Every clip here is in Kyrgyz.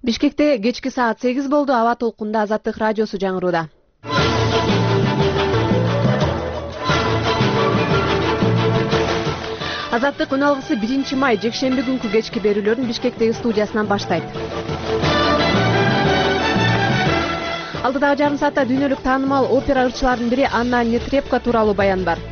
Бишкекте кечки саат 8 болду. Аба толкунда Азаттык радиосу жаңырууда. Азаттык үн алгысы 1 май жекшемби күнкү кечки берүүлөрүн Бишкектеги студиясынан баштайт. Алдыдагы жарым саатта дүйнөлүк таанымал опера ырчыларынын бири Анна Нетребко тууралуу баян бар.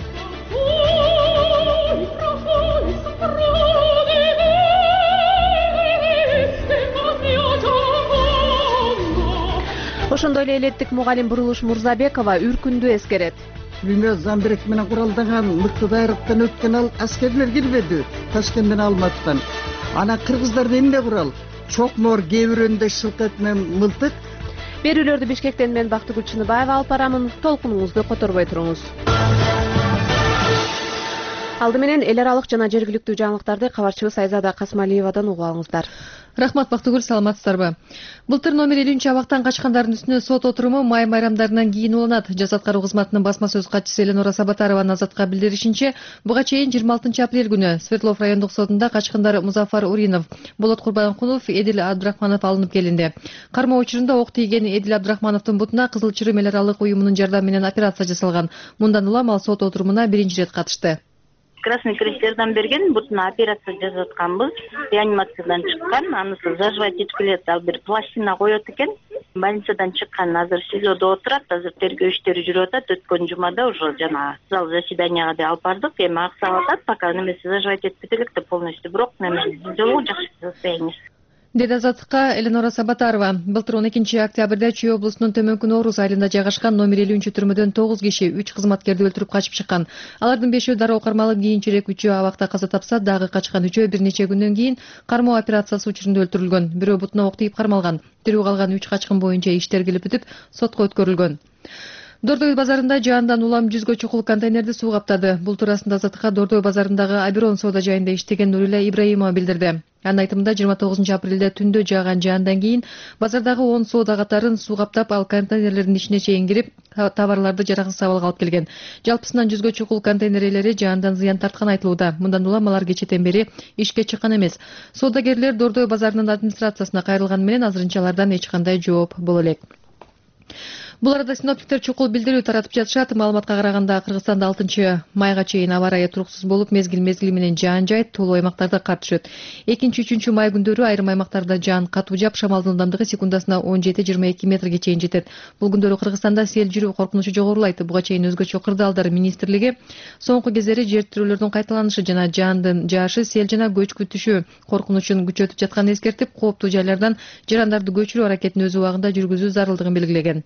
Ошондой эле элеттик мугалим Бурулуш Мурзабекова үркүндү эскерет. Пулемет замберек менен куралданган мыкты дайрыктан өткөн ал аскерлер кирбеди Ташкенттен Алматыдан. Ана кыргыздарда эмне курал? Чокмор, кебирөндө шылкат менен мылтык. Берүүлөрдү Бишкектен мен Бактыгүл Чыныбаева алып барамын. Толкунуңузду которбой туруңуз. Алды менен эл аралык жана жергиликтүү жаңылыктарды кабарчыбыз Айзада Касмалиевадан угуп алыңыздар. Рахмат, Бактыгүл, саламатсыздарбы? Былтыр номер 50 абактан качкандардын үстүнө сот отуруму май майрамдарынан кийин уланат. Жаза аткаруу кызматынын басма сөз катчысы Эленора Сабатарованын Азатка билдиришинче, буга чейин 26 апрель күнү Свердлов райондук сотунда качкандар Музафар Уринов, Болот Курбанкулов, Эдил Абдрахманов алынып келинди. Кармоо учурунда ок тийген Эдил Абдрахмановдун бутуна Кызыл Чырым эл аралык уюмунун жардамы менен операция жасалган. Мындан улам ал сот отурумуна биринчи ирет катышты. Красный Крест жардам берген, бутуна операция жасатканбыз. Реанимациядан чыккан, анысы заживать этип келет, ал бир пластина коет экен. Больницадан чыккан, азыр СИЗОдо отурат, азыр тергөө иштери жүрүп атат. Өткөн жумада уже жана зал заседанияга да алып бардык. Эми аксап атат, пока немеси заживать этпей элек да полностью, бирок немеси жолу жакшы состояние. Деди Азаттыкка Эленора Сабатарова. Былтыр 12 октябрда Чүй облусунун Төмөнкү Нооруз айылында жайгашкан номер 50 түрмөдөн 9 киши 3 кызматкерди өлтүрүп качып чыккан. Алардын 5-өө дароо кармалып, кийинчерээк 3-өө абакта каза тапса, дагы качкан 3-өө бир нече күндөн кийин кармоо операциясы учурунда өлтүрүлгөн. Бирөө бутуна ок тийип кармалган. Тирүү калган 3 качкын боюнча иштер келип бүтүп, сотко өткөрүлгөн. Дордой базарында жаандан улам 100гө чукул контейнерди суу каптады. Бул туурасында Азаттыкка Дордой базарындагы Аберон соода жайында иштеген Нурила Ибраимова билдирди. Анын айтымында 29 апрелде түндө жааган жаандан кийин базардагы 10 соода катарын суу каптап, ал контейнерлердин ичине чейин кирип, товарларды жараксыз абалга алып келген. Жалпысынан 100гө чукул контейнер ээлери жаандан зыян тарткан айтылууда. Мындан улам алар кечэтен бери ишке чыккан эмес. Соодагерлер Дордой базарынын администрациясына кайрылган менен азырынча алардан эч кандай жооп боло элек. Бул арада синоптиктер чукул билдирүү таратып жатышат. Маалыматка караганда Кыргызстанда 6 майга чейин аба ырайы туруксуз болуп, мезгил менен жаан жайт, тоолуу аймактарда кар түшөт. 2-3 май күндөрү айрым аймактарда жаан катуу жаап, шамалдын ылдамдыгы секундасына 17-22 метрге чейин жетет. Бул күндөрү Кыргызстанда сел жүрүү коркунучу жогорулайт. Буга чейин өзгөчө кырдаалдар министрлиги соңку кездери жер тирөөлөрдүн кайталанышы жана жаандын жаашы сел жана көчкү түшүү коркунучун күчөтүп жатканын эскертип, кооптуу жайлардан жарандарды көчүрүү аракетин өз убагында жүргүзүү зарылдыгын белгилеген.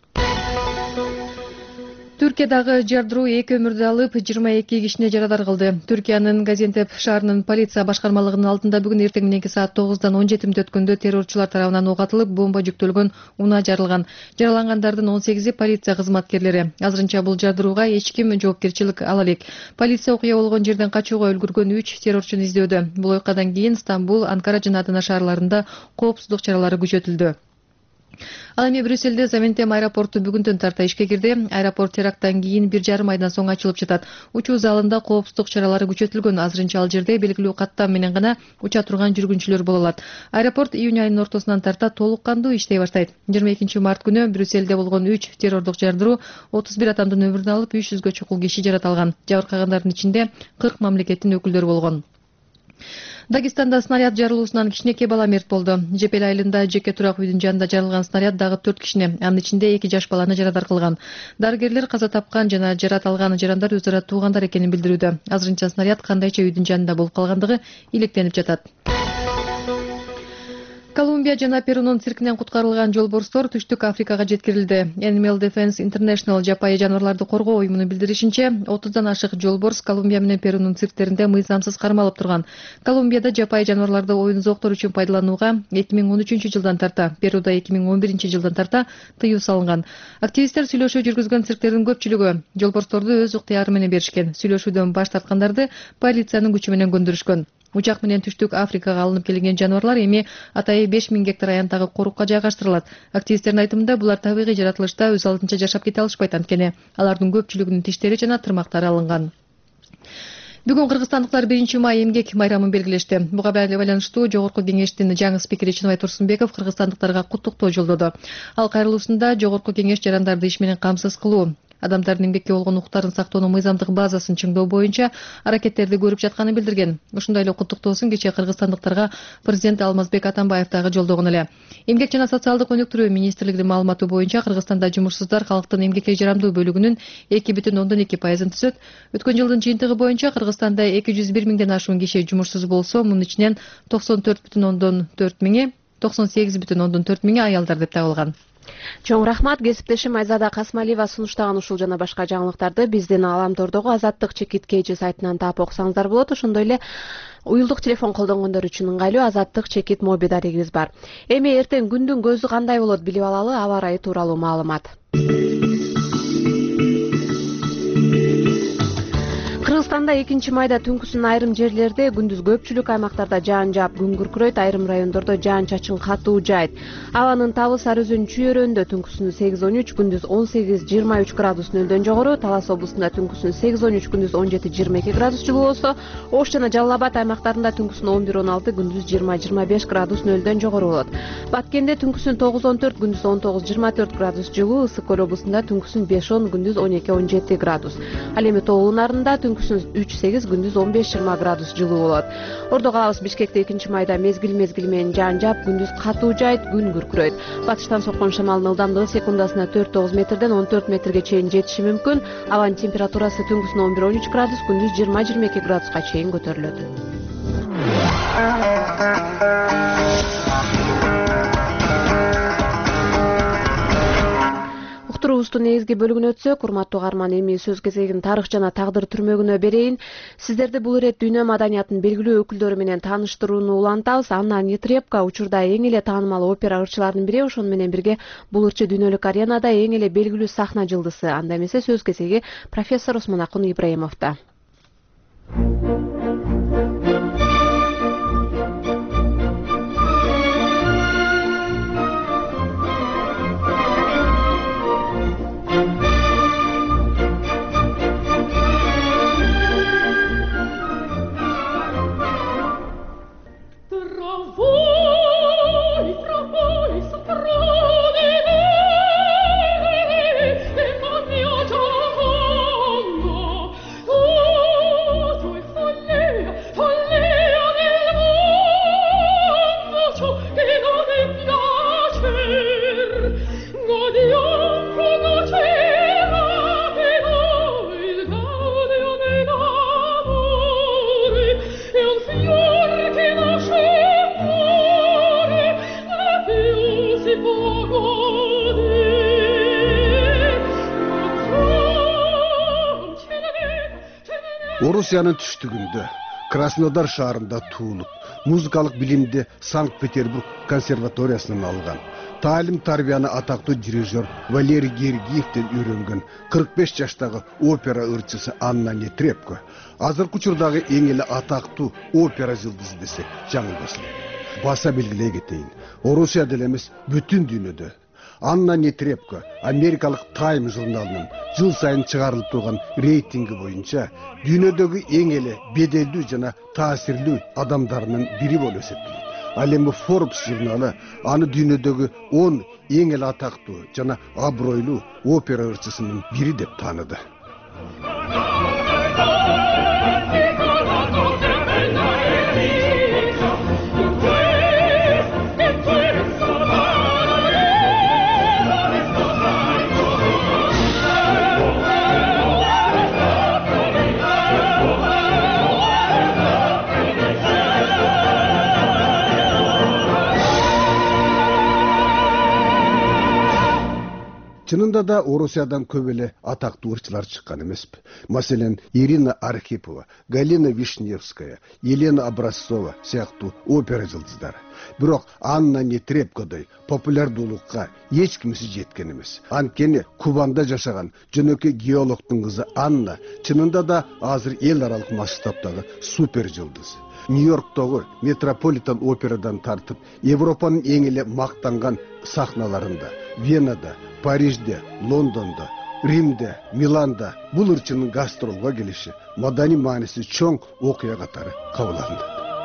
Түркиядагы жардыруу 2 өмүрдү алып, 22 кишине жарадар кылды. Түркиянын Газиантеп шаарынын полиция башкармалыгынын алдында бүгүн эртең мененки саат 9-дан 17 өткөндө террорчулар тарабынан ок атылып, бомба жүктөлгөн унаа жарылган. Жаралангандардын 18-и полиция кызматкерлери. Азырынча бул жардырууга эч ким жоопкерчилик ала элек. Полиция окуя болгон жерден качууга үлгүргөн 3 террорчуну издөөдө. Бул окуядан кийин Стамбул, Анкара жана Адана шаарларында коопсуздук чаралары күчөтүлдү. Ал эми Брюссельде Завентем аэропорту бүгүндөн тарта ишке кирди. Аэропорт теракттан кийин 1,5 айдан соң ачылып жатат. Учуу залында коопсуздук чаралары күчөтүлгөн. Азырынча ал жерде белгилүү каттам менен гана уча турган жүргүнчүлөр боло алат. Аэропорт июнь айынын ортосунан тарта толук кандуу иштей баштайт. 22 март күнү Брюссельде болгон 3 террордук жардыруу 31 адамдын өмүрүн алып, 300гө чукул киши жараталган. Жабыркагандардын ичинде 40 мамлекеттин өкүлдөрү болгон. Дагестанда снаряд жарылуусунан кичинекей бала мерт болду. Жепел айылында жеке турак үйдүн жанында жарылган снаряд дагы 4 кишини, анын ичинде 2 жаш баланы жарадар кылган. Дарыгерлер каза тапкан жана жарат алган жарандар өзара туугандар экенин билдирүүдө. Азырынча снаряд кандайча үйдүн жанында болуп калгандыгы иликтенип жатат. Колумбия жана Перунун циркинен куткарылган жолборстор Түштүк Африкага жеткирилди. Animal Defense International жапайы жаныбарларды коргоо уюмунун билдиришинче, 30дан ашык жолборс Колумбия менен Перунун цирктеринде мыйзамсыз кармалып турган. Колумбияда жапайы жаныбарларды оюн зооктор үчүн пайдаланууга 2013-жылдан тарта, Перуда 2011-жылдан тарта тыюу салынган. Активисттер сүйлөшүү жүргүзгөн цирктердин көпчүлүгү жолборсторду өз ыктыяры менен беришкен. Сүйлөшүүдөн баш тарткандарды полициянын күчү менен көндүрүшкөн. Учак менен Түштүк Африкага алынып келинген жаныбарлар эми атайы 5000 гектар аянтагы корукка жайгаштырылат. Активисттердин айтымында булар табигый жаратылышта өз алдынча жашап кете алышпайт, анткени алардын көпчүлүгүнүн тиштери жана тырмактары алынган. Бүгүн кыргызстандыктар 1-май эмгек майрамын белгилешти. Буга байланыштуу Жогорку Кеңештин жаңы спикери Чыныбай Турсунбеков кыргызстандыктарга куттуктоо жолдоду. Ал кайрылуусунда Жогорку Кеңеш жарандарды иш менен камсыз кылуу, адамдардын эмгекке болгон укуктарын сактоонун мыйзамдык базасын чыңдоо боюнча аракеттерди көрүп жатканын билдирген. Ушундай эле куттуктоосун кечээ кыргызстандыктарга президент Алмазбек Атамбаев дагы жолдогон эле. Эмгек жана социалдык өнүктүрүү министрлигинин маалыматы боюнча Кыргызстанда жумушсуздар калктын эмгекке жарамдуу бөлүгүнүн 2,2% түзөт. Өткөн жылдын жыйынтыгы боюнча Кыргызстанда 201 миңден ашуун киши жумушсуз болсо, мунун ичинен 94,4 миңи 98,4 миңи аялдар деп табылган. Чоң рахмат. Кесиптешим Айзада Касмалиева сунуштаган ушул жана башка жаңылыктарды биздин Аламтордогу Азаттык чекит KG сайтынан таап окусаңыздар болот. Ошондой эле уюлдук телефон колдонгондор үчүн ыңгайлуу Азаттык чекит моби дарегибиз бар. Эми эртең күндүн көзү кандай болот билип алалы, аба ырайы тууралуу маалымат. Кыргызстанда 2-майда түнкүсүн айрым жерлерде, күндүз көпчүлүк аймактарда жаан жаап, күн күркүрөйт, айрым райондордо жаан-чачын катуу жаайт. Абанын табы Сары Өзөн чүйөрөндө түнкүсүн 8-13, күндүз 18-23 градус нөлдөн жогору, Талас облусунда түнкүсүн 8-13, күндүз 17-22 градус жылуу болсо, Ош жана Жалал Абад аймактарында түнкүсүн 11-16, күндүз 20-25 градус нөлдөн жогору болот. Баткенде түнкүсүн 9-14, күндүз 19-24 градус жылуу, Ысык Көл облусунда түнкүсүн 5-10, күндүз 12-17 градус. Ал эми тоолуу нарында түнкүсүн 3-8, күндүз 15-20 градус жылуу болот. Ордо калабыз Бишкекте 2-майда мезгил менен жаан жаап, күндүз катуу жаайт, күн күркүрөйт. Батыштан соккон шамалдын ылдамдыгы секундасына 4-9 метрден 14 метрге чейин жетиши мүмкүн. Абанын температурасы түнкүсүн 11-13 градус, күндүз 20-22 градуска чейин көтөрүлөт. Уктуруубуздун негизги бөлүгүнө өтсөк, урматтуу каарман, эми сөз кезегин тарых жана тагдыр түрмөгүнө берейин. Сиздерди бул ирет дүйнө маданиятынын белгилүү өкүлдөрү менен тааныштырууну улантабыз. Анна Нетребко учурда эң эле таанымал опера ырчыларынын бири, ошону менен бирге бул ырчы дүйнөлүк аренада эң эле белгилүү сахна жылдысы. Анда эмесе сөз кезеги профессор Осмонакун Ибраимовдо. Орусиянын түштүгүндө Краснодар шаарында туулуп, музыкалык билимди Санкт-Петербург консерваториясынан алган. Таалим-тарбияны атактуу дирижер Валерий Гергиевден үйрөнгөн 45 жаштагы опера ырчысы Анна Нетребко азыркы учурдагы эң эле атактуу опера жылдызы десек жаңылбас элек. Баса белгилей кетейин, Орусияда эле эмес, бүтүн дүйнөдө Анна Нетребко Америкалык Time журналынын жыл сайын чыгарылып турган рейтинги боюнча дүйнөдөгү эң эле беделдүү жана таасирлүү адамдарынын бири болуп эсептелет. Ал эми Forbes журналы аны дүйнөдөгү 10 эң эле атактуу жана абройлуу опера ырчысынын бири деп тааныды. Чынында да Орусиядан көп эле атактуу ырчылар чыккан эмеспи. Маселен, Ирина Архипова, Галина Вишневская, Елена Образцова сыяктуу опера жылдыздары. Бирок Анна Нетребкодой популярдуулукка эч кимиси жеткен эмес. Анткени Кубанда жашаган жөнөкөй геологдун кызы Анна чынында да азыр эл аралык масштабтагы супер жылдыз. Нью-Йорктогу Метрополитен операдан тартып, Европанын эң эле мактанган сахналарында, Венада, Парижде, Лондондо, Римде, Milanda бул ырчынын гастролго келиши маданий мааниси чоң окуя катары кабыл алынды.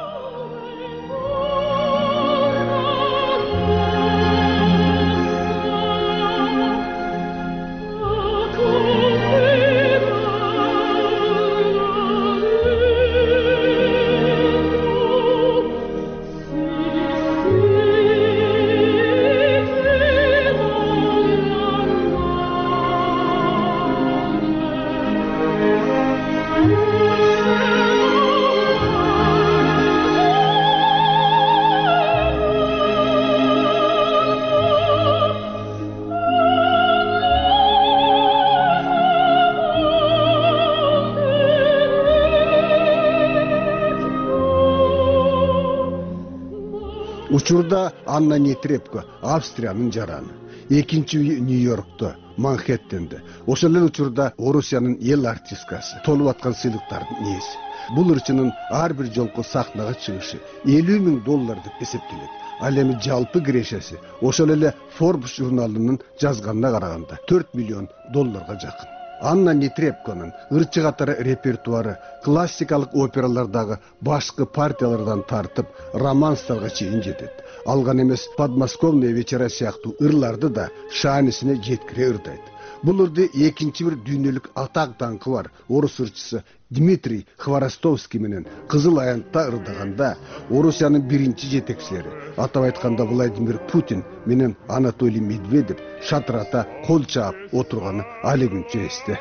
Учурда Анна Нетребко Австриянын жараны. Экинчи Нью-Йоркто, Манхэттенде. Ошол эле учурда Орусиянын эл артисткасы, толуп аткан сыйлыктардын ээси. Бул ырчынын ар бир жолку сахнага чыгышы $50,000 деп эсептелет. Ал эми жалпы кирешеси ошол эле Forbes журналынын жазганына караганда $4 миллион жакын. Анна Нетребконун ырчы катары репертуары классикалык опералардагы башкы партиялардан тартып романстарга чейин жетет. Алган эмес подмосковные вечера сыяктуу ырларды да шаанисине жеткире ырдайт. Бул ырды экинчи бир дүйнөлүк атак даңкы бар орус ырчысы Дмитрий Хворостовский менен Кызыл аянтта ырдаганда Орусиянын биринчи жетекчилери, атап айтканда Владимир Путин менен Анатолий Медведев шатырата кол чаап отурганы али күнчө эсте.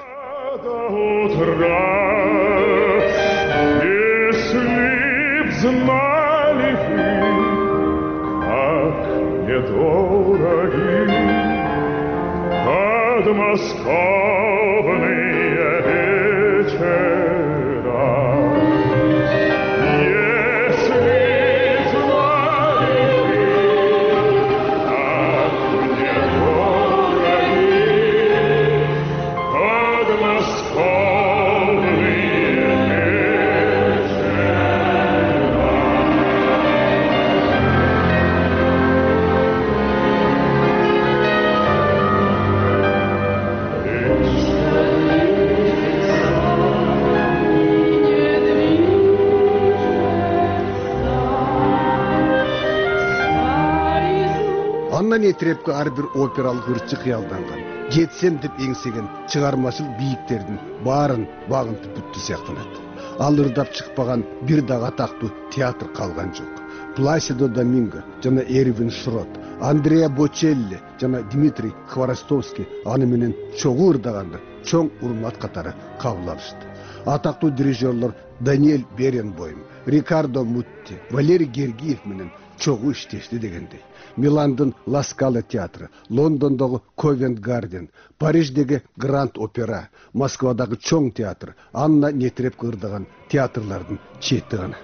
Подмосковные вечера, если знали вы, как мне дороги подмосковные Анна Нетребко ар бир опералык ырчы кыялданган, жетсем деп эңсеген чыгармачыл бийиктердин баарын багынтып бүттү сыяктанат. Ал ырдап чыкпаган бир дагы атактуу театр калган жок. Пласидо Доминго жана Эрвин Шрот, Андреа Бочелли жана Дмитрий Хворостовский аны менен чогуу ырдаганды чоң урмат катары кабыл алышты. Атактуу дирижерлор Даниэль Беренбойм, Рикардо Мутти, Валерий Гергиев менен чогуу иштешти дегендей. Миландын Ла Скала театры, Лондондогу Ковент Гарден, Париждеги Гранд Опера, Москвадагы чоң театр, Анна Нетребко ырдаган театрлардын чети гана.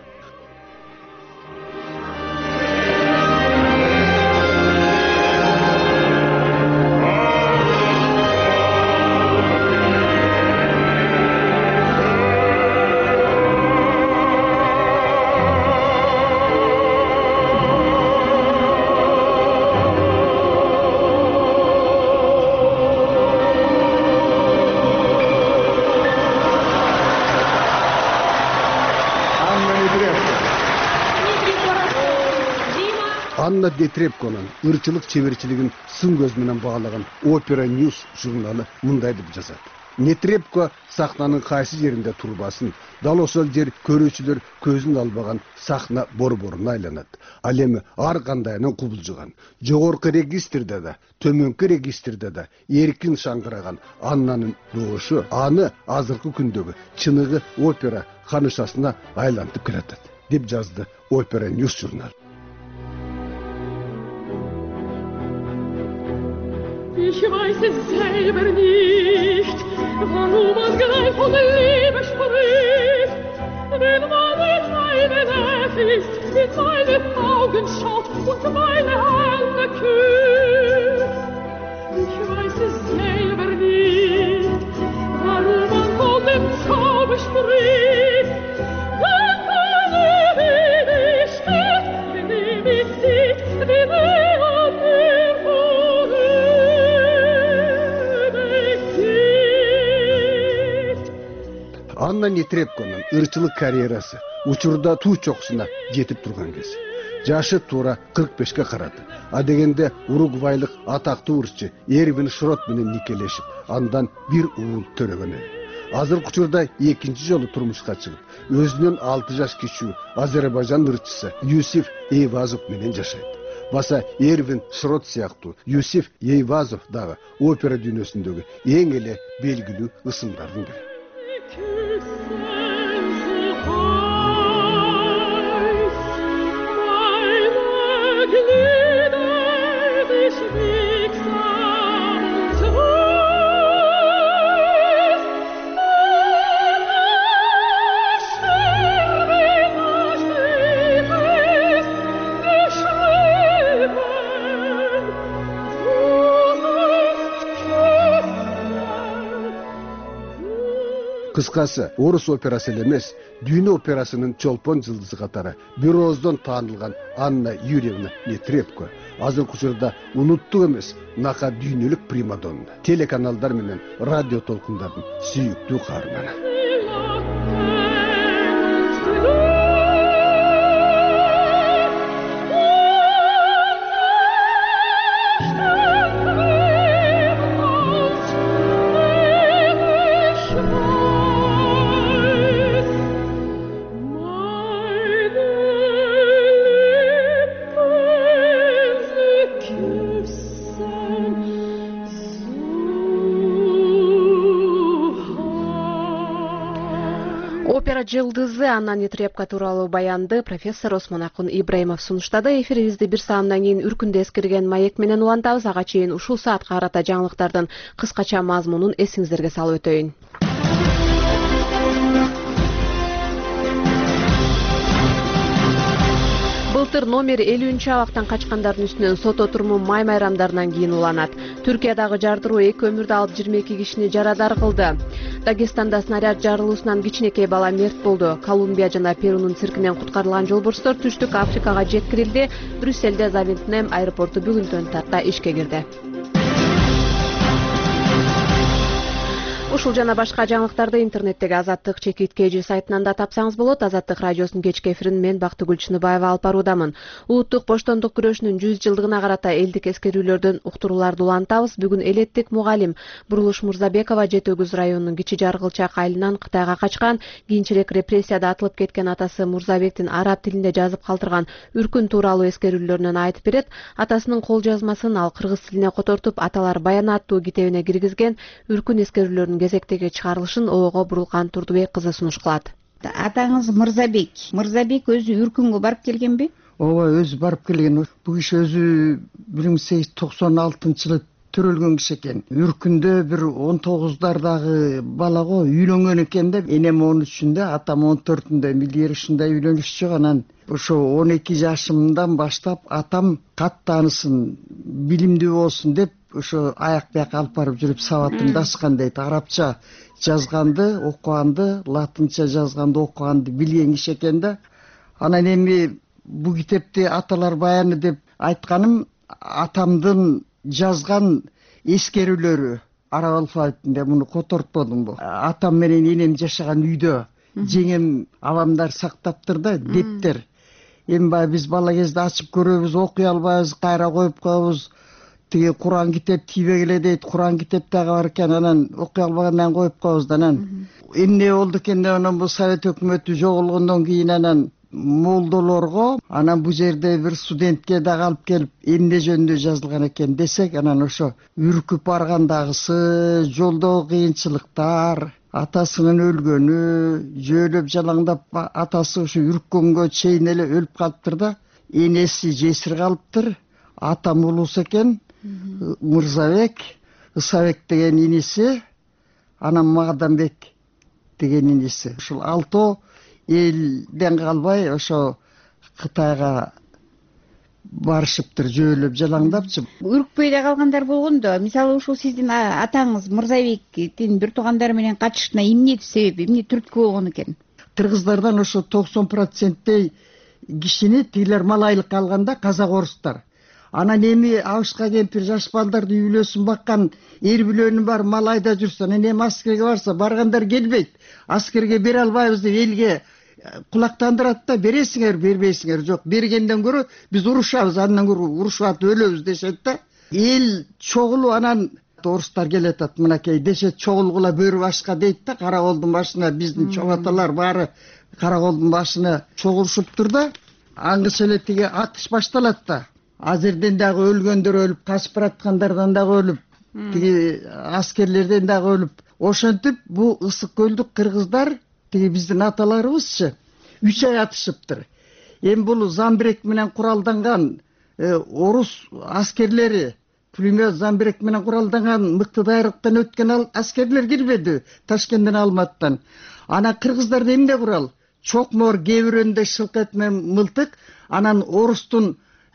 Анна Нетребконун ырчылык чеберчилигин сын көз менен багалаган Opera News журналы мындай деп жазат. Нетребко сахнанын кайсы жеринде турбасын, дал ошол жер көрүүчүлөр көзүн албаган сахна борборуна айланат. Ал эми ар кандайынан кубулжуган, жогорку регистрде да, төмөнкү регистрде да эркин шаңгыраган Аннанын добушу аны азыркы күндөгү чыныгы опера ханышасына айлантып келатат, деп жазды Opera News журналы. Ich weiß es selber nicht, warum man gleich von Liebe spricht, wenn man mit meine Nähe ist, in meine Augen schaut und meine Hände küsst. Ich weiß es selber nicht, warum man von dem Zauber spricht, wenn meine Liebe steht, wenn Liebe sieht, wie wir an mir vorüber. Нетребконун ырчылык карьерасы учурда туу чокусуна жетип турган кез. Жашы туура 45ке карады. А дегенде уругвайлык атактуу ырчы Эрвин Шрот менен никелешип, андан бир уул төрөгөн эле. Азыркы учурда экинчи жолу турмушка чыгып, өзүнөн 6 жаш кичүү Азербайжан ырчысы Юсиф Эйвазов менен жашайт. Баса Эрвин Шрот сыяктуу Юсиф Эйвазов дагы опера дүйнөсүндөгү эң эле белгилүү ысымдардын бири. Кыскасы, орус операсы эле эмес, дүйнө операсынын чолпон жылдызы катары бир ооздон таанылган Анна Юрьевна Нетребко азыркы учурда унуттук эмес, нака дүйнөлүк примадонна. Телеканалдар менен радио толкундардын сүйүктүү каарманы. Опера жылдызы Анна Нетребко тууралуу баянды профессор Осмонакун Ибраимов сунуштады. Эфирибизди бир саамдан кийин үркүндө эскирген маек менен улантабыз. Ага чейин ушул саатка карата жаңылыктардын кыскача мазмунун эсиңиздерге салып өтөйүн. Былтыр номер 50 абактан качкандардын үстүнөн сот отуруму май майрамдарынан кийин уланат. Түркиядагы жардыруу 2 өмүрдү алып 22 кишини жарадар кылды. Дагестанда снаряд жарылуусунан кичинекей бала мерт болду. Колумбия жана Перунун циркинен куткарылган жолборстор Түштүк Африкага жеткирилди. Брюссельде Завентнем аэропорту бүгүнтөн тарта ишке кирди. Ушул жана башка жаңылыктарды интернеттеги Азаттык чекиткеji сайтынан да тапсаңыз болот. Азаттык радиосунун кечки эфирин мен Бактыгүл Чыныбаева алып баруудамын. Улуттук боштондук күрөшүнүн 100 жылдыгына карата элдик эскерүүлөрдөн уктурууларды улантабыз. Бүгүн элеттик мугалим Бурулуш Мурзабекова Жети Өгүз районунун Кичи Жаргылчак айылынан Кытайга качкан, кийинчерээк репрессияда атылып кеткен атасы Мурзабектин араб тилинде жазып калтырган үркүн тууралуу эскерүүлөрүнөн айтып берет. Атасынын кол жазмасын ал кыргыз тилине котортуп, аталар баяны аттуу китебине киргизген үркүн эскерүүлөрүнүн кезектеги чыгарылышын ООго Бурулкан Турдубек кызы сунуш кылат. Атаңыз Мырзабек өзү үркүнгө барып келгенби? Ооба, өзү барып келген. Бул киши өзү 1896-жылы төрөлгөн киши экен. Үркүндө бир 19дардагы бала го үйлөнгөн экен деп, энем 13-үндө, атам 14-үндө милдер ушундай үйлөнүшчү. Анан ошо 12 жашымдан баштап атам кат таанысын, билимдүү болсун деп ошо аяк-бияк алып барып жүрүп сабатымды ачкан дейт. Арабча жазганды, окуганды, латынча жазганды, окуганды билген киши экен да. Анан эми бул китепти аталар баяны деп айтканым атамдын жазган эскерүүлөрү араб алфавитинде. Муну котортподумбу? Атам менен энем жашаган үйдө жеңем абамдар сактаптыр да, дептер. Эми баягы биз бала кезде ачып көрөбүз, окуй албайбыз, кайра коюп коебуз. Тиги Куран китеп тийбей эле дейт. Куран китеп дагы бар экен, анан окуй албагандан коюп коебуз. Анан эмне болду экен деп, анан бул Совет өкмөтү жоголгондон кийин анан молдолорго, анан бул жерде бир студентке дагы алып келип эмне жөнүндө жазылган экен десек, анан ошо үркүп баргандагысы, жолдогу кыйынчылыктар, атасынын өлгөнү, жөөлөп жалаңдап атасы ошо үрккөнгө чейин эле өлүп калыптыр да, энеси жесир калыптыр. Атам улус экен, Мырзабек, Ысабек деген иниси, анан Магдамбек деген иниси. Ушул алтоо элден калбай ошо Кытайга барышыптыр, жөөлөп жалаңдапчы. Үркпөй да калгандар болгон да. Мисалы ушул сиздин атаңыз Мырзабектин бир туугандары менен качышына эмне себеп, эмне түрткү болгон экен? Кыргыздардан ошо 90%дей кишини тилер малайлыкка алганда казак орустар. Анан эми абышка кемпир жаш балдарды үй бүлөсүн баккан эр бүлөнү бар мал айда жүрсө, анан эми аскерге барса баргандар келбейт. Аскерге бере албайбыз деп элге кулактандырат да, бересиңер бербейсиңер, жок бергенден көрө биз урушабыз, андан көрө урушуп атып өлөбүз дешет да. Эл чогулуп анан орустар келатат, мынакей дешет чогулгула бөрү башка дейт да, караколдун башына биздин чоң аталар баары караколдун башына чогулушуптур да, аңгыча эле тиги атыш башталат да. Азырден дагы өлгөндөр өлүп, качып бараткандардан дагы өлүп, тиги аскерлерден дагы өлүп. Ошентип бу ысык көлдүк кыргыздар тиги биздин аталарыбызчы 3 ай атышыптыр. Эми бул замбирек менен куралданган орус аскерлери, пулемет замбирек менен куралданган мыкты дайрыктан өткөн аскерлер кирбеди Ташкенттен, Алматтан. Ана кыргыздарда эмне курал? Чокмор, кебирөндөй шылкет менен мылтык, анан орустун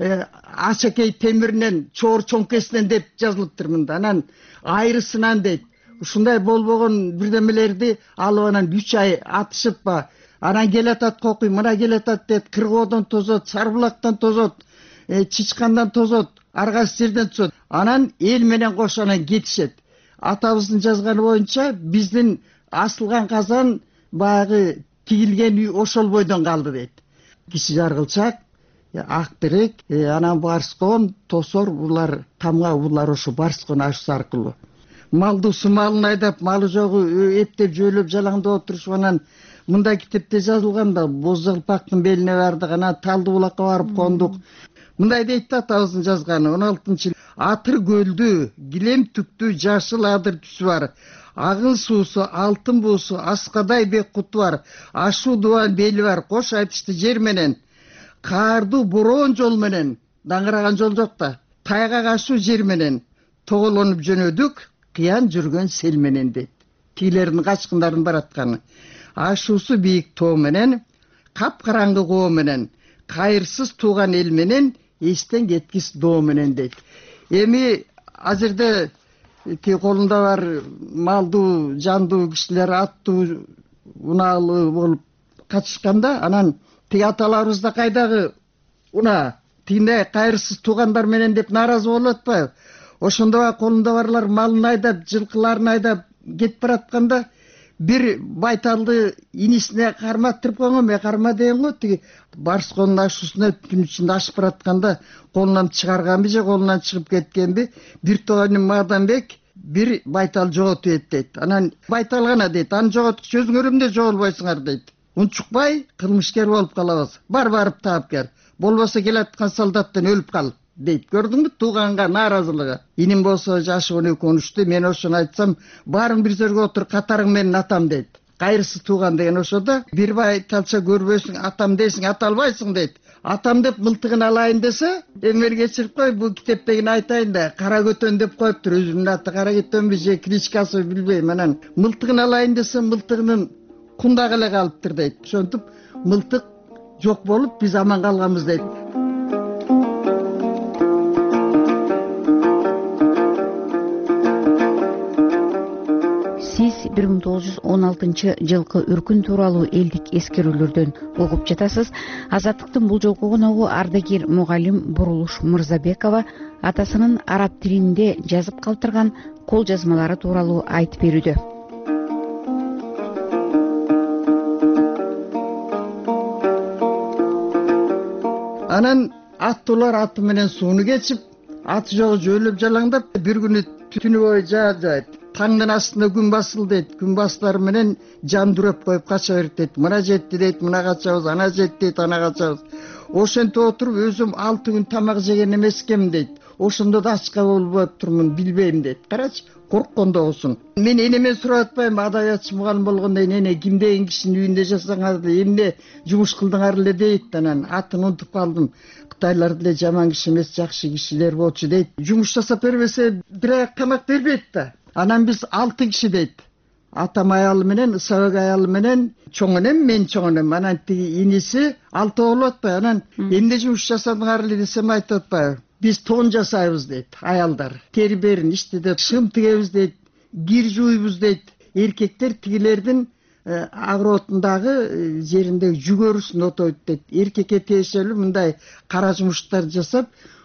ачакей темиринен, чоор чоңкесинен деп жазылыптыр мында. Анан айрысынан дейт. Ушундай болбогон бирдемелерди алып анан 3 ай атышыппа. Анан келатат кокуй, мына келатат дейт, Кыргоодон тозот, Сарбулактан тозот, Чичкандан тозот, ар кайсы жерден тозот. Анан эл менен кош анан кетишет. Атабыздын жазганы боюнча биздин асылган казан баягы тигилген үй ошол бойдон калды дейт. Киши жаргылчак, Актерек, анан Барскон, Тосор, булар тамга, булар ошо Барскон ашысы аркылуу. Малдуусу малын айдап, малы жогу эптеп жөөлөп жалаңдап отурушуп, анан мындай китепте жазылган да, Боз Жалпактын белине бардык, анан Талды булакка барып кондук. Мындай дейт да атабыздын жазганы 16-жыл. Атыр көлдү, килем түктүү жашыл адыр түсү бар. Агыл суусу, алтын буусу, аскадай бек куту бар. Ашуу дубан бели бар, кош айтышты жер менен. Каардуу бороон жол менен, даңгыраган жол жок да. Тайга кашуу жер менен. Тоголонуп жөнөдүк, кыян жүргөн сел менен дейт. Тигилердин качкындардын баратканы. Ашуусу бийик тоо менен, капкараңгы коо менен, кайырсыз тууган эл менен, эстен кеткис доо менен дейт. Эми азырда тиги колунда бар малдуу, жандуу кишилер аттуу, унаалуу болуп качышканда, анан тиги аталарыбыз да кайдагы уна, тигиндей кайырсыз туугандар менен деп нааразы болуп атпайбы? Ошондо колунда барлар малын айдап, жылкыларын айдап кетип баратканда бир байталды инисине карматтырып койгон, мен карма дейм го, тиги Барскондун ашуусуна түн ичинде ашып баратканда колунан чыгарганбы же колунан чыгып кеткенби, бир тоонун Маданбек бир байтал жоготуп эт дейт. Анан байтал гана дейт, аны жоготкучу өзүңөр эмне жоголбойсуңар дейт. Унчукпай кылмышкер болуп калабыз. Барып таап кел. Болбосо келаткан солдаттан өлүп кал дейт. Көрдүңбү тууганга нааразылыгы. Иним болсо жашы 12-13, мен ошону айтсам, баарын бир жерге отур, катарың менен атам дейт. Кайрысыз тууган деген ошодо, бир байталча көрбөйсүң, атам дейсиң, ата албайсың дейт. Атам деп мылтыгын алайын десе, эми кечирип кой, бул китептегини айтайын да, Кара Көтөн деп коюптур, өзүнүн аты Кара Көтөнбү же кличкасы билбейм. Анан мылтыгын алайын десе, мылтыгынын кундагы эле калыптыр дейт. Ошентип мылтык жок болуп биз аман калганбыз дейт. Сиз 1916-жылкы үркүн тууралуу элдик эскерүүлөрдөн угуп жатасыз. Азаттыктын бул жолку коногу ардагер мугалим Бурулуш Мырзабекова атасынын араб тилинде жазып калтырган кол жазмалары тууралуу айтып берүүдө. Анан аттуулар аты менен сууну кечип, аты жогу жөөлөп жалаңдап, бир күнү түнү бою жаайт. Таңдын астында күн басыл дейт. Күн басылары менен жан дүрөп коюп кача берет дейт. Мына жетти дейт, мына качабыз, ана жетти дейт, ана качабыз. Ошентип отуруп өзүм 6 күн тамак жеген эмескем дейт. Ошондо да ачка болуп турмун, билбейм дейт. Карачы, корккондогусун. Мен энемен сурап атпайм, адабиятчы мугалим болгондо эне кимдеген кишинин үйүндө жасаңар эле, эмне жумуш кылдыңар эле дейт. Анан атын унутуп калдым. Кытайлар деле жаман киши эмес, жакшы кишилер болчу дейт. Жумуш жасап бербесе бир аяк тамак бербейт да. Анан биз 6 киши дейт. Атам аялы менен, Ысабек аялы менен чоң энем, мен чоң энем. Анан тиги иниси 6 болуп атпайбы? Анан эмне жумуш жасадыңар эле десем айтып атпайбы? Биз тон жасайбыз дейт, аялдар. Тери берин иштедеп, шым тигебиз дейт, кир жууйбуз дейт. Эркектер тигилердин агроотундагы жеринде жүгөрүсүн отойт дейт. Эркекке тиешелүү мындай кара жумуштар жасап,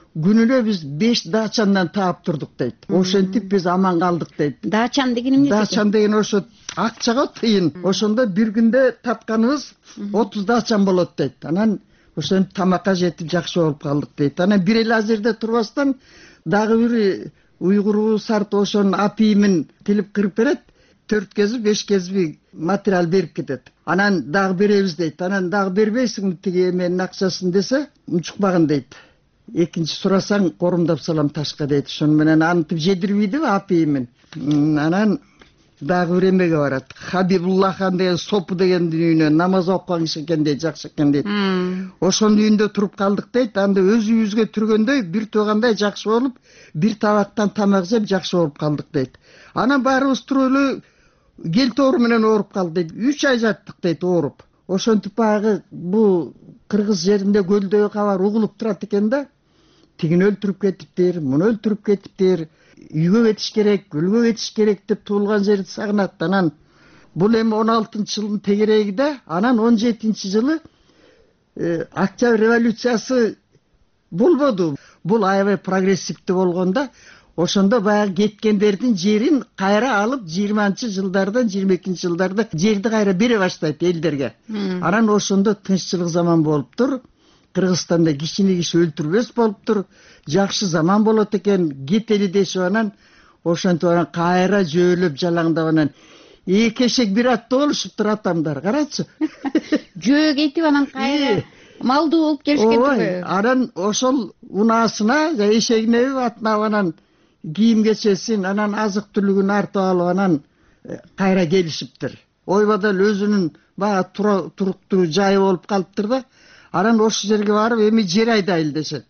күнүнө биз 5 дачандан таап турдук дейт. Ошентип биз аман калдык дейт. Дачан деген эмне? Дачан деген ошо акчага тыйын. Ошондо бир күндө тапканыбыз 30 дачан болот дейт. Анан ошентип тамакка жетип жакшы болуп калдык дейт. Анан бир эле жерде турбастан дагы бир уйгур сарт ошонун апийимин тилип кырып берет. 4 кези 5 кези материал берип кетет. Анан дагы беребиз дейт. Анан дагы бербейсиңби тиги эменин акчасын десе, унчукпагын дейт. Экинчи сурасаң корумдап салам ташка дейт. Ошону менен антип жедирбейдиби апийимин. Анан дагы бир эмеге барат. Хабибулла хан деген Сопу деген үйүнө намаз окуган киши экен дейт, жакшы экен дейт. Ошонун үйүндө туруп калдык дейт. Анда өз үйүбүзгө түргөндөй бир туугандай жакшы болуп, бир табактан тамак жеп жакшы болуп калдык дейт. Анан баарыбыз туруп эле кел тоору менен ооруп калды дейт. 3 ай жаттык дейт ооруп. Ошентип багы бул Кыргыз жеринде көлдөй кабар угулуп турат экен да. Тигини өлтүрүп кетиптир, муну өлтүрүп кетиптир. Үйгө кетиш керек, көлгө кетиш керек деп туулган жерди сагынат. Анан бул эми 16-жылдын тегереги да, анан 17-жылы Октябрь революциясы болбоду. Бул аябай прогрессивдүү болгондо, ошондо баягы кеткендердин жерин кайра алып 20-жылдардан 22-жылдарда жерди кайра бере баштайт элдерге. Анан ошондо тынччылык заман болуптур. Кыргызстанда кишини киши өлтүрбөс болуптур. Жакшы заман болот экен, кетели дешип анан ошентип анан кайра жөөлөп жалаңдап анан эки эшек бир атта болушуптур атамдар. Карачы. Жөө кетип анан кайра малдуу болуп келишкендиби? Анан ошол унаасына эшегине атына анан кийим кечесин, анан азык түлүгүн артып алып анан кайра келишиптир. Ойбадал өзүнүн баягы туруктуу жайы болуп калыптыр да. Анан ошол жерге барып эми жер айдайлы дешет.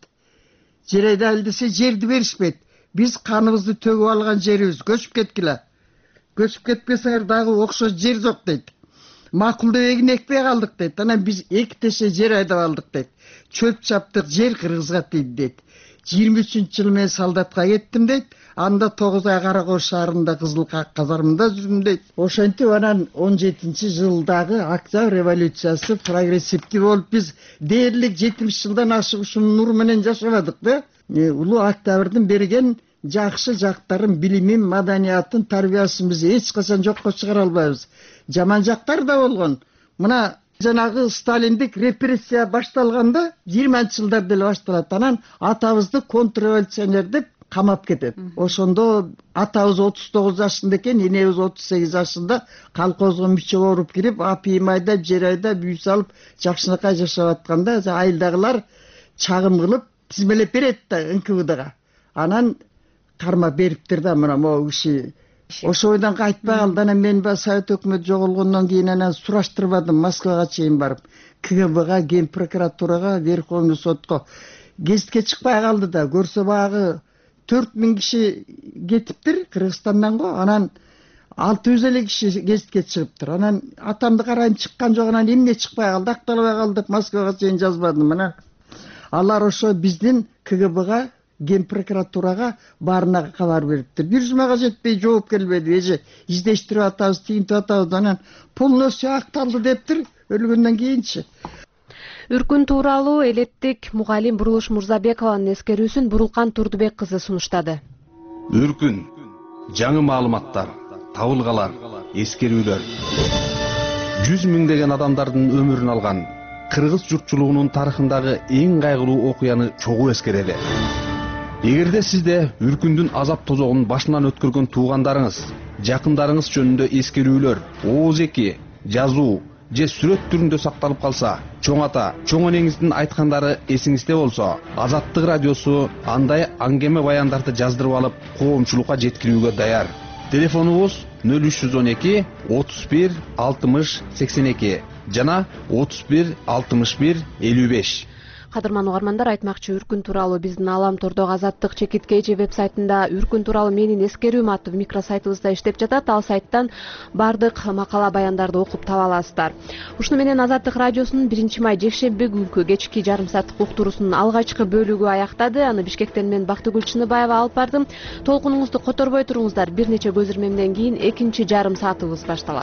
Жер айдайлы десе жерди беришпейт. Биз каныбызды төгүп алган жерибиз, көчүп кеткиле. Көчүп кетпесеңер дагы окшош жер жок дейт. Макул деп эгин экпей калдык дейт. Анан биз 2 теше жер айдап алдык дейт. Чөп чаптык жер Кыргызга тийди дейт. 23-жылы мен солдатка кеттим дейт. Анда 9 ай Кара Кош шаарында Кызыл казармада жүрдүм дейт. Ошентип анан 17-жылдагы Октябрь революциясы прогрессивдүү болуп биз дээрлик 70 жылдан ашык ушун нур менен жашабадык да. Улуу Октябрдын берген жакшы жактарын, билимин, маданиятын, тарбиясын биз эч качан жокко чыгара албайбыз. Жаман жактар да болгон. Мына жанагы Сталиндик репрессия башталганда 20-жылдарда эле башталат. Анан атабызды контрреволюционер деп камап кетет. Ошондо атабыз 39 жашында экен, энебиз 38 жашында колхозго мүчө болуп кирип, апийим айдап, жер айдап, үй салып, жакшынакай жашап атканда айылдагылар чагым кылып тизмелеп берет да НКВДга. Анан кармап бериптир да мына могу киши. Ошо ойдон кайтпай калды. Анан мен Совет өкмөтү жоголгондон кийин анан сураштырбадым Москвага чейин барып. КГБга, Ген прокуратурага, Верховный сотко. Гезитке чыкпай калды да. Көрсө багы 4000 киши кетиптир Кыргызстандан го. Анан 600 эле киши гезитке чыгыптыр. Анан атамды карайын чыккан жок. Анан эмне чыкпай калды? Акталбай калдык. Москвага чейин жазбадым. Анан алар ошо биздин КГБга, Ген прокуратурага баарына кабар бериптир. Бир жумага жетпей жооп келбеди. Эже издештирип атабыз, тигинтип атабыз. Анан полностью акталды дептир өлгөндөн кийинчи. Үркүн тууралуу элеттик мугалим Бурулуш Мурзабекованын эскерүүсүн Бурулкан Турдубек кызы сунуштады. Үркүн, жаңы маалыматтар, табылгалар, эскерүүлөр. 100 миңдеген адамдардын өмүрүн алган кыргыз журтчулугунун тарыхындагы эң кайгылуу окуяны чогуу эскерели. Эгерде сизде үркүндүн азап тозогун башынан өткөргөн туугандарыңыз, жакындарыңыз жөнүндө эскерүүлөр, ооз-эки, жазуу же сүрөт түрүндө сакталып калса, чоң ата, чоң энеңиздин айткандары эсиңизде болсо, Азаттык радиосу андай аңгеме баяндарды жаздырып алып, коомчулукка жеткирүүгө даяр. Телефонубуз 0312 31 60 82 жана 31 61 55. Кадырман угармандар, айтмакчы үркүн тууралуу биздин Алам Тордогу Азаттык чекиткейчи веб-сайтында үркүн тууралуу менин эскерүүм аттуу микросайтыбызда иштеп жатат. Ал сайттан бардык макала баяндарды окуп таба аласыздар. Ушуну менен Азаттык радиосунун 1 май жекшемби күнкү кечки жарым сааттык уктуруусунун алгачкы бөлүгү аяктады. Аны Бишкектен мен Бактыгүл Чыныбаева алып бардым. Толкунуңузду которбой туруңуздар. Бир нече көз ирмемден кийин экинчи жарым саатыбыз башталат.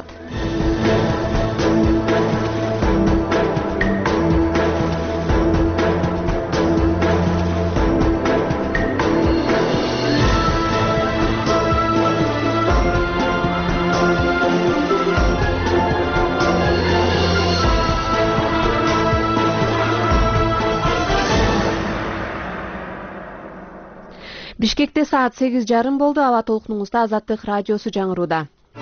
Бишкекте саат 8:30 болду. Аба толкунуңузда Азаттык радиосу жаңырууда.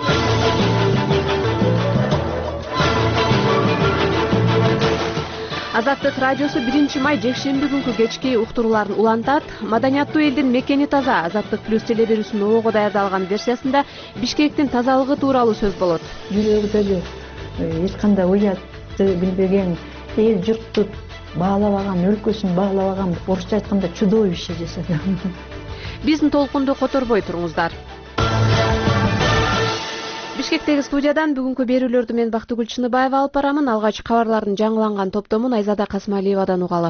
Азаттык радиосу 1 май жекшемби күнкү кечки уктурууларын улантат. Маданияттуу элдин мекени таза. Азаттык плюс телеберүүсүнүн ого даярдалган версиясында Бишкектин тазалыгы тууралуу сөз болот. Жүрөгүдө эле эч кандай уятты билбеген, эл журтту баалабаган, өлкөсүн баалабаган, орусча айтканда чудовище жасады. Биздин толкунду которбой туруңуздар. Бишкектеги студиядан бүгүнкү берүүлөрдү мен Бактыгүл Чыныбаева алып барамын. Алгач кабарлардын жаңыланган топтомун Айзада Касмалиевадан угалы.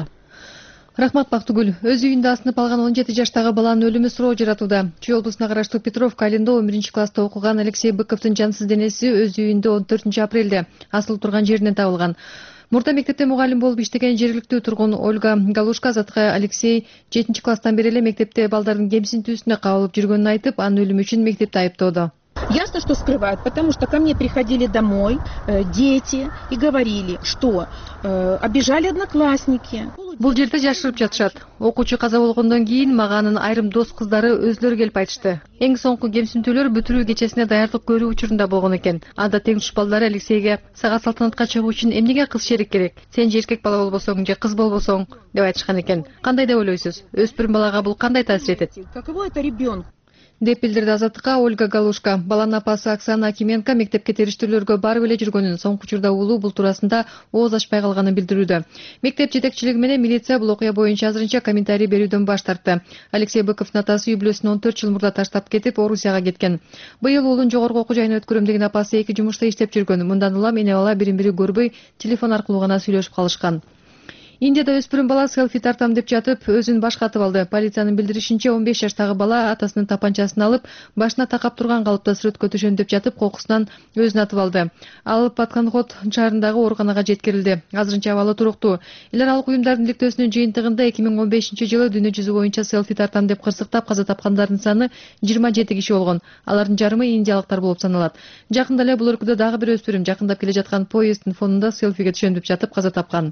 Рахмат Бактыгүл. Өз үйүндө асынып алган 17 жаштагы баланын өлүмү суроо жаратууда. Чүй облусуна караштуу Петровка айылында 11 класста окуган Алексей Быковдун жансыз денеси өз үйүндө 14 апрелде асылып турган жеринен табылган. Мурда мектепте мугалим болуп иштеген жергиликтүү тургун Ольга Галушка Азатка Алексей 7 класстан бери эле мектепте балдардын кемсинтүүсүнө кабылып жүргөнүн айтып, анын өлүмү үчүн мектепти айыптоодо. Ясно, что скрывают, потому что ко мне приходили домой дети и говорили, что обижали одноклассники. Бул жерде жашырып жатышат. Окуучу каза болгондон кийин мага анын айрым дос кыздары өзлөрү келип айтышты. Эң соңку кемсинтүүлөр бүтүрүү кечесине даярдык көрүү учурунда болгон экен. Анда тең туш балдары Алексейге сага салтанатка чыгуу үчүн эмнеге кыз шерик керек? Сен же эркек бала болбосоң, же кыз болбосоң деп айтышкан экен. Кандай деп ойлойсуз? Өспүрүм балага бул кандай таасир этет? Каково это ребенку? Деп билдирди Азаттыкка Ольга Галушка. Баланын апасы Оксана Акименко мектепке териштирүүлөргө барып эле жүргөнүн, соңку учурда уулу бул туурасында ооз ачпай калганын билдирүүдө. Мектеп жетекчилиги менен милиция бул окуя боюнча азырынча комментарий берүүдөн баш тартты. Алексей Быковдун атасы үй бүлөсүн 14 жыл мурда таштап кетип, Орусияга кеткен. Быйыл уулун жогорку окуу жайына өткөрөм деген апасы 2 жумушта иштеп жүргөн. Мындан улам эне бала бири-бири көрбөй, телефон аркылуу гана сүйлөшүп калышкан. Индияда өспүрүм бала селфи тартам деп жатып, өзүн башка атып алды. Полициянын билдиришинче 15 жаштагы бала атасынын тапанчасын алып, башына такап турган калыпта сүрөткө түшөм деп жатып, кокусунан өзүн атып алды. Алып аткан ход шаарындагы ооруканага жеткирилди. Азырынча абалы туруктуу. Эл аралык уюмдардын иликтөөсүнүн жыйынтыгында 2015 жылы дүйнө жүзү боюнча селфи тартам деп кырсыктап каза тапкандардын саны 27 киши болгон. Алардын жарымы индиялыктар болуп саналат. Жакында эле бул өлкөдө дагы бир өспүрүм жакындап келе жаткан поезддин фонунда селфиге түшөм деп жатып каза тапкан.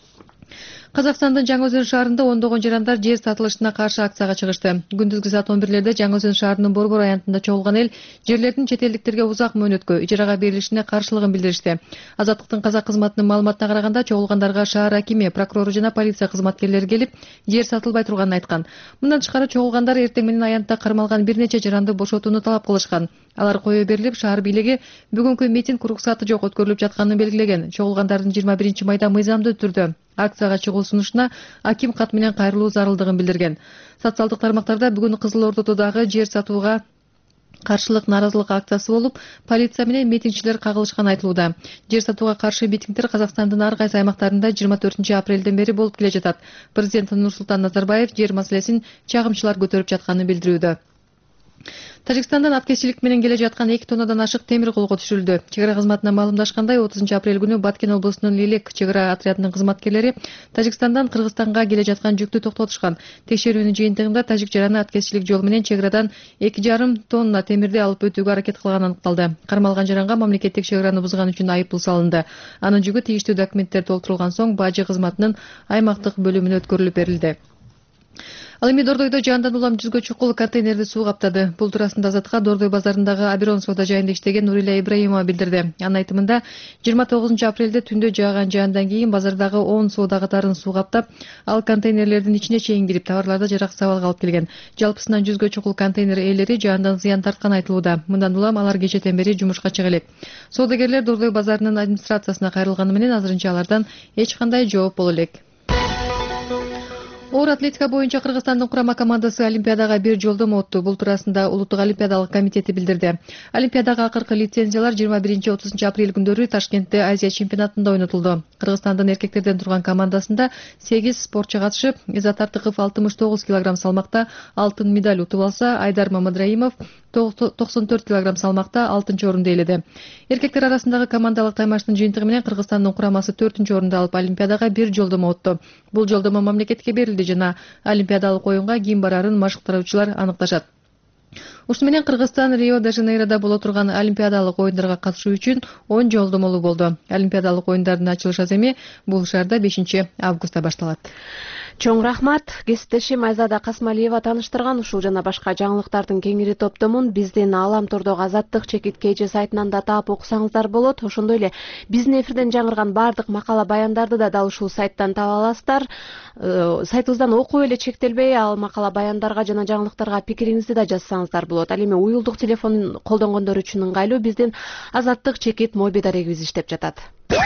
Казакстандын Жаңы Өзөн шаарында ондогон жарандар жер сатылышына каршы акцияга чыгышты. Күндүзгү саат 11-лерде Жаңы Өзөн шаарынын Борбор аянтында чогулган эл жерлердин чет элдиктерге узак мөөнөткө ижарага берилишине каршылыгын билдиришти. Азаттыктын казак кызматынын маалыматына караганда чогулгандарга шаар акими, прокурору жана полиция кызматкерлери келип, жер сатылбай турганын айткан. Мындан тышкары чогулгандар эртең менен аянтта кармалган бир нече жаранды бошотууну талап кылышкан. Алар кое берилип, шаар бийлиги бүгүнкү митинг уруксаты жок өткөрүлүп жатканын белгилеген. Чогулгандардын 21 майда мыйзамдуу түрдө акцияга чыгуу сунушуна аким кат менен кайрылуу зарылдыгын билдирген. Социалдык тармактарда бүгүн Кызыл Ордодо дагы жер сатууга каршылык нааразылык акциясы болуп, полиция менен митингчилер кагылышкан айтылууда. Жер сатууга каршы митингдер Казакстандын ар кайсы аймактарында 24 апрелден бери болуп келе жатат. Президент Нурсултан Назарбаев жер маселесин чагымчылар көтөрүп жатканын билдирүүдө. Тажикстандан аткезчилик менен келе жаткан 2 тоннадан ашык темир колго түшүрүлдү. Чек ара кызматына маалымдашкандай, 30 апрель күнү Баткен облусунун Лилек чек ара отрядынын кызматкерлери Тажикстандан Кыргызстанга келе жаткан жүктү токтотушкан. Текшерүүнүн жыйынтыгында тажик жараны аткезчилик жол менен чек арадан 2,5 тонна темирди алып өтүүгө аракет кылганы аныкталды. Кармалган жаранга мамлекеттик чек араны бузган үчүн айыппул салынды. Анын жүгү тийиштүү документтер толтурулган соң бажы кызматынын аймактык бөлүмүнө өткөрүлүп берилди. Ал эми Дордойдо жандан улам жүзгө чукул контейнерди суу каптады. Бул туурасында Азатка Дордой базарындагы Аберон соода жайында иштеген Нурила Ибраимова билдирди. Анын айтымында 29 апрелде түндө жааган жаандан кийин базардагы 10 соода катарын суу каптап, ал контейнерлердин ичине чейин кирип, товарларды жарак абалга алып келген. Жалпысынан жүзгө чукул контейнер ээлери жаандан зыян тарткан айтылууда. Мындан улам алар кечэтен бери жумушка чыга элек. Соодагерлер Дордой базарынын администрациясына кайрылганы менен азырынча алардан эч кандай жооп боло элек. Оор атлетика боюнча Кыргызстандын курама командасы Олимпиадага бир жолдом отту. Бул туурасында Улуттук олимпиадалык комитети билдирди. Олимпиадага акыркы лицензиялар 21-30 апрель күндөрү Ташкентте Азия чемпионатында ойнотулду. Кыргызстандын эркектерден турган командасында 8 спортчу катышып, Изат Артыков 69 кг салмакта алтын медаль утуп алса, Айдар Мамадраимов 94 кг салмакта 6-орунду ээледи. Эркектер арасындагы командалык таймаштын жыйынтыгы менен Кыргызстандын курамасы 4-орунду алып Олимпиадага бир жолдомо отту. Бул жолдомо мамлекетке берилди жана Олимпиадалык оюнга ким барарын машыктыруучулар аныкташат. Ушуну менен Кыргызстан Рио-де-Жанейрода боло турган Олимпиадалык оюндарга катышуу үчүн 10 жолдомолуу болду. Олимпиадалык оюндардын ачылыш аземи бул шаарда 5-августта башталат. Чоң рахмат. Кесиптешим Айзада Касмалиева тааныштырган ушул жана башка жаңылыктардын кеңири топтомун биздин Алам Тордогу Азаттык чекит KG сайтынан да таап окусаңыздар болот. Ошондой эле биздин эфирден жаңырган бардык макала баяндарды да дал ушул сайттан таба аласыздар. Сайтыбыздан окуу эле чектелбей, ал макала баяндарга жана жаңылыктарга пикириңизди да жазсаңыздар болот. Ал эми уюлдук телефон колдонгондор үчүн ыңгайлуу биздин Азаттык чекит моби дарегибиз иштеп жатат.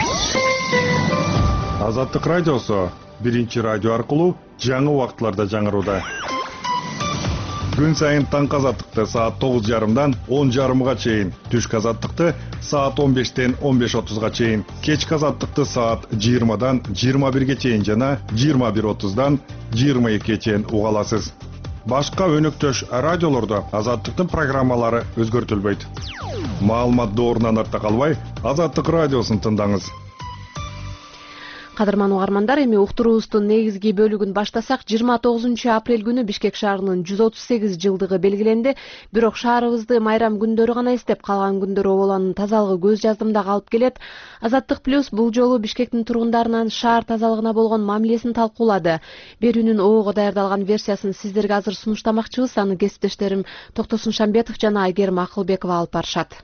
Азаттык радиосу биринчи радио аркылуу жаңы убакытларда жаңырууда. Күн сайын таңкы Азаттыкты саат 9:30дан 10:30га чейин, түшкү Азаттыкты саат 15-тен 15:30га чейин, кечки Азаттыкты саат 20-дан 21-ге чейин жана 21:30дан 22-ге чейин уга аласыз. Башка өнөктөш радиолордо Азаттыктын программалары өзгөртүлбөйт. Маалымат доорунан артта калбай, Азаттык радиосун тыңдаңыз. Кадырман угармандар, эми уктуруубуздун негизги бөлүгүн баштасак, 29-апрель күнү Бишкек шаарынын 138 жылдыгы белгиленди. Бирок шаарыбызды майрам күндөрү гана эстеп, калган күндөрү оболонун тазалыгы көз жаздымда калып келет. Азаттык плюс бул жолу Бишкектин тургундарынын шаар тазалыгына болгон мамилесин талкуулады. Берүүнүн оого даярдалган версиясын сиздерге азыр сунуштамакчыбыз. Аны кесиптештерим Токтосун Шамбетов жана Айгерим Акылбекова алып барышат.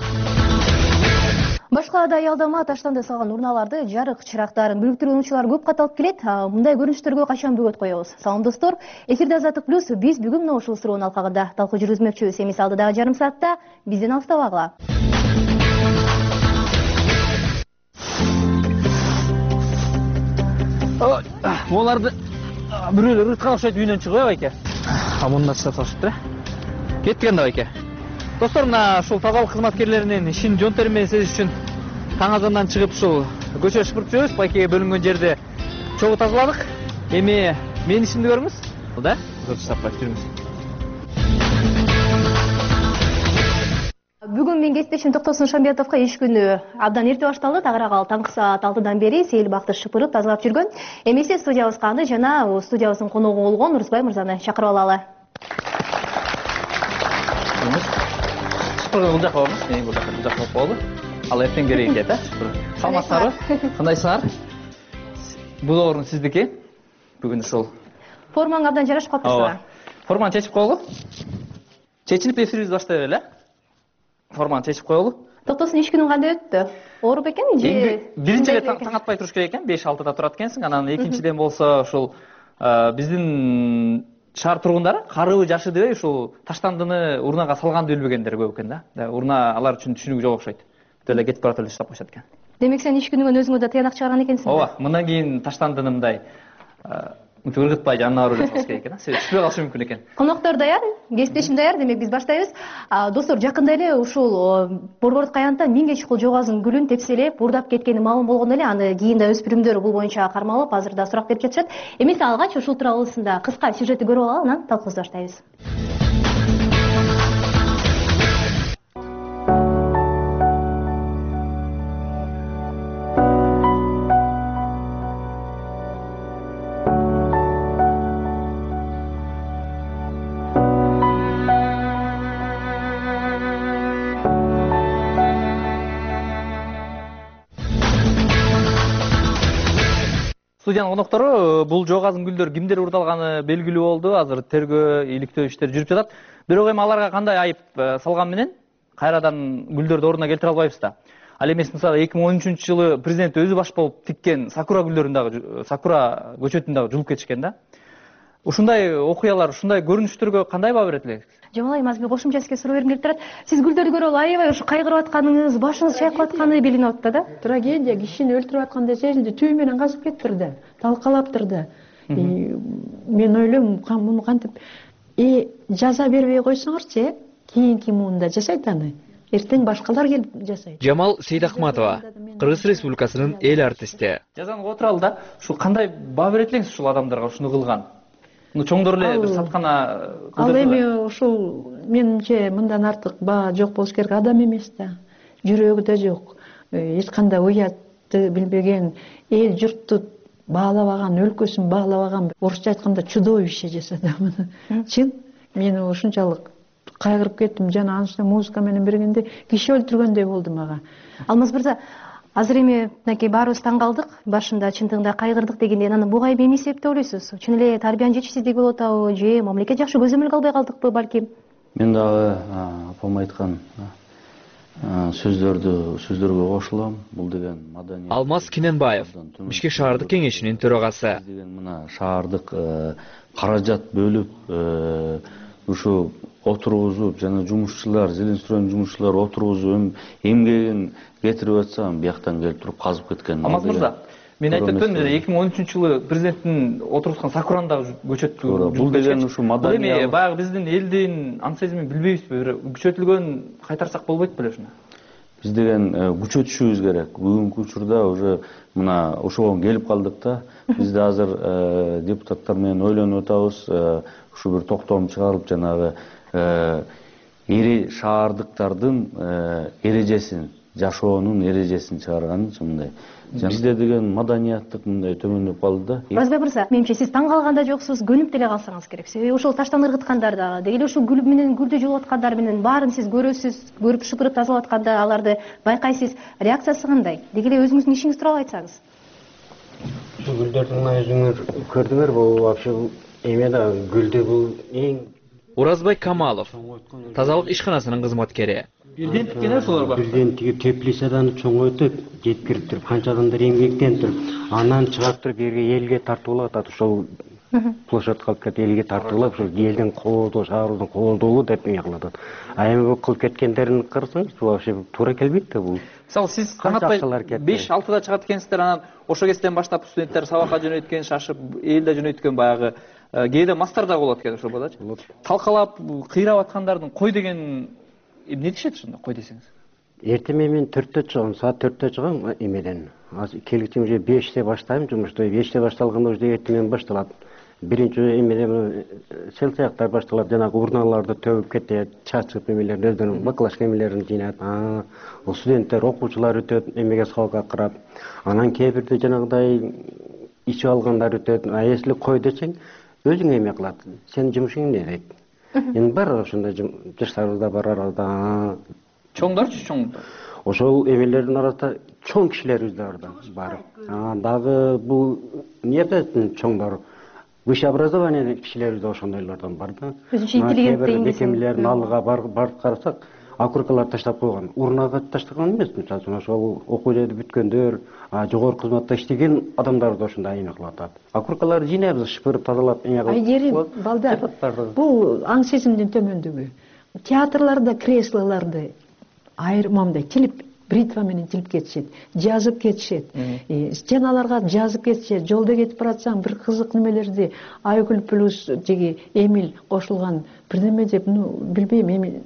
Башка да аялдама таштанды салган урналарды, жарык чырактарын бүлүктүрүүчүлөр көп каталып келет. Мындай көрүнүштөргө качан бөгөт коебуз? Салам достор, эфирде Азаттык плюс биз бүгүн мына ушул суроонун алкагында талкуу жүргүзмөкчүбүз. Эмес алдыдагы жарым саатта бизден алыстабагыла. Оларды бирөөлөр ырткан окшойт үйүнөн чыгып байке. Мындан чыгып салышыптыр. Кеткен да байке. Достор, мына ушул тазалык кызматкерлеринин ишин жон термей сезиш үчүн таң азандан чыгып ушул көчө шыпырып жүрөбүз. Байкеге бөлүнгөн жерди чогуу тазаладык. Эми менин ишимди көрүңүз. Да? Көрсөтүп жүрүңүз. Бүгүн мен кесиптешим Токтосун Шамбетовго иш күнү абдан эрте башталды. Тагыраагал таңкы саат 6-дан бери сейил бакты шыпырып тазалап жүргөн. Эмесе студиябызга аны жана студиябыздын коногу болгон Нурсбай мырзаны чакырып алалы. Бул жака болмуш, мен бул жака болду. Ал эртең керек экен, саламатсыздарбы? Кандайсыздар? Бул орун сиздики. Бүгүн ушул формаң абдан жарашып калыптыр. Форманы чечип койгулу. Чечилип эфирибизди баштай эле. Форманы чечип койгулу. Токтосун иш күнүң кандай өттү? Ооруп экен же? Биринчи эле таң атпай туруш керек экен, 5-6-да турат экенсиң. Анан экинчиден болсо ушул биздин шаар тургундары карыбы жашы дебей ушул таштандыны урнага салганды билбегендер көп экен да. Урна алар үчүн түшүнүгү жок окшойт. Бүт эле кетип барат эле таштап коюшат экен. Демек сен иш күнүңөн өзүңө да тыянак чыгарган экенсиң. Ооба, мындан кийин таштандыны мындай ыргытпай жанына барып эле керек экен. Түшпөй калышы мүмкүн экен. Коноктор даяр, кесиптешим даяр, демек биз баштайбыз. Достор, жакында эле ушул Борбордук аянттан 1000 чукул жогазын гүлүн тепселеп, урдап кеткени маалым болгон эле. Аны кийин да өспүрүмдөр бул боюнча кармалып, азыр да сурак берип жатышат. Эмесе алгач ушул тууралуусунда кыска сюжетти көрүп алалы, анан талкуубузду баштайбыз. Студиянын коноктору бул жогазын гүлдөр кимдер урдалганы белгилүү болду. Азыр тергөө, иликтөө иштери жүрүп жатат. Бирок эми аларга кандай айып салган менен кайрадан гүлдөрдү ордуна келтире албайбыз да. Ал эмес мисалы 2013-жылы президент өзү баш болуп тиккен сакура гүлдөрүн дагы, сакура көчөтүн дагы жулуп кетишкен да. Ушундай окуялар, ушундай көрүнүштөргө кандай баа берет элек? Жамал айым, азыр бошумча сизге суроо бергим келип турат. Сиз гүлдөрдү көрүп аябай ушу кайгырып атканыңыз, башыңыз чайкап атканы билинип атты да. Трагедия кишини өлтүрүп аткандай сезилди, түйү менен казып кеттир да, талкалаптыр да. Мен ойлойм, муну кантип жаза бербей койсоңорчу, кийинки муунда жашайт аны. Эртең башкалар келип жасайт. Жамал Сейдахматова, Кыргыз Республикасынын эл артисти. Жазаны кылып туралы да, ушу кандай баа берет элеңиз ушул адамдарга ушуну кылган? Чоңдор эле бир саткана. Ал эми ушул менимче мындан артык баа жок болуш керек, адам эмес да. Жүрөгү да жок. Эч кандай уятты билбеген, эл журтту баалабаган, өлкөсүн баалабаган, орусча айтканда чудовище жасады муну. Чын, мени ушунчалык кайгырып кеттим. Жана анын үстүнө музыка менен бергенде киши өлтүргөндөй болду мага. Алмаз мырза, азыр эми мынакей баарыбыз таң калдык. Башында чындыгында кайгырдык дегенде, анан буга эмне себеп деп ойлойсуз? Чын эле тарбиянын жетишсиздиги болуп атабы же мамлекет жакшы көзөмөлгө албай калдыкпы балким? Мен дагы апам айткан сөздөргө кошулам. Бул деген маданият. Алмаз Кененбаев, Бишкек шаардык кеңешинин төрагасы. Деген мына шаардык каражат бөлүп, ушу отургузуп, жана жумушчулар, зеленстройдун жумушчулары отургузуп, эмгегин кетирип атса, бияктан келип туруп казып кеткен. Алмаз мырза, мен айтып өтөм, 2013-жылы президенттин отургузган Сакурандагы көчөт. Бул деген ушу маданий. Эми баягы биздин элдин ан сезимин билбейбизби? Күчөтүлгөн кайтарсак болбойт беле ушуну? Биз деген күчөтүшүбүз керек. Бүгүнкү учурда уже мына ошого келип калдык да. Бизде азыр депутаттар менен ойлонуп атабыз, ушу бир токтом чыгарып, жанагы эри шаардыктардын эрежесин, жашоонун эрежесин чыгарганчы мындай. Бизде деген маданияттык мындай төмөндөп калды да. Оразбек мырза, менимче сиз таң калганда жоксуз, көнүп деле калсаңыз керек. Себеби ошол таштан ыргыткандар дагы, деги эле ушул гүл менен гүлдү жулуп аткандар менен баарын сиз көрөсүз, көрүп шыпырып тазалап атканда аларды байкайсыз. Реакциясы кандай? Деги эле өзүңүздүн ишиңиз тууралуу айтсаңыз. Гүлдөрдүн мына өзүңөр көрдүңөр, бул вообще эме да гүлдү бул эң. Уразбай Камалов, тазалык ишканасынын кызматкери. Бирден тиккен ошолор бар. Бирден тиги теплицаданы чоңойтуп, жеткирип туруп, канча адамдар эмгектенип туруп, анан чыгарып туруп элге тартуулап атат. Ошол площадка алып кетип элге тартуулап, ошол элдин колдоо, шаарыбыздын колдоолу деп эме кылып атат. А эми бул кылып кеткендерин карасаңыз, бул вообще туура келбейт да бул. Мисалы сиз таң атпай 5-6-да чыгат экенсиздер, анан ошо кезден баштап студенттер сабакка жөнөйткөн, шашып, эл да жөнөйткөн баягы кээде мастар да болот экен ошол болочу. Талкалап, кыйрап аткандардын кой деген эмне дешет ошондо, кой десеңиз? Эртең мен 4-тө чыгам, саат 4-тө чыгам эмеден. Азыр келгичим уже 5-те баштайм жумушту. 5-те башталганда уже эртең мен башталат. Биринчи эмеден селтаяктар башталат, жанагы урналарды төгүп кетет, чачып эмелерин өздөрүнүн баклажка эмелерин жыйнат. Студенттер, окуучулар өтөт, эмеге сабакка карап. Анан кээ бирде жанагыдай ичип алгандар өтөт. Если кой десең, өзүң эме кылат. Сенин жумушуң эмне дейт. Эми бар ошондой жаштарыбызда бар арада. Чоңдорчу, чоңдор. Ошол эмелердин арасында чоң кишилерибиз да бар. Дагы бул эмнеден чоңдор высшее образование кишилерибиз да ошондойлордон бар да. Интеллигенттей мекемелердин алдыга барып карасак, округалар таштап койгон. Урнага таштаган эмес, мисалы ошол окуу жерде бүткөндөр, жогорку кызматта иштеген адамдар да ошондой эме кылып атат. Округаларды жыйнайбыз, шыпырып тазалап эме кылып. Айгерим, балдар, бул аң сезимдин төмөндүгү. Театрларда креслолорду айырмамдай тилип, бритва менен тилип кетишет, жазып кетишет. Стеналарга жазып кетишет. Жолдо кетип баратсаң бир кызык немелерди Айгүл плюс деги Эмил кошулган бирдеме деп, билбейм, эми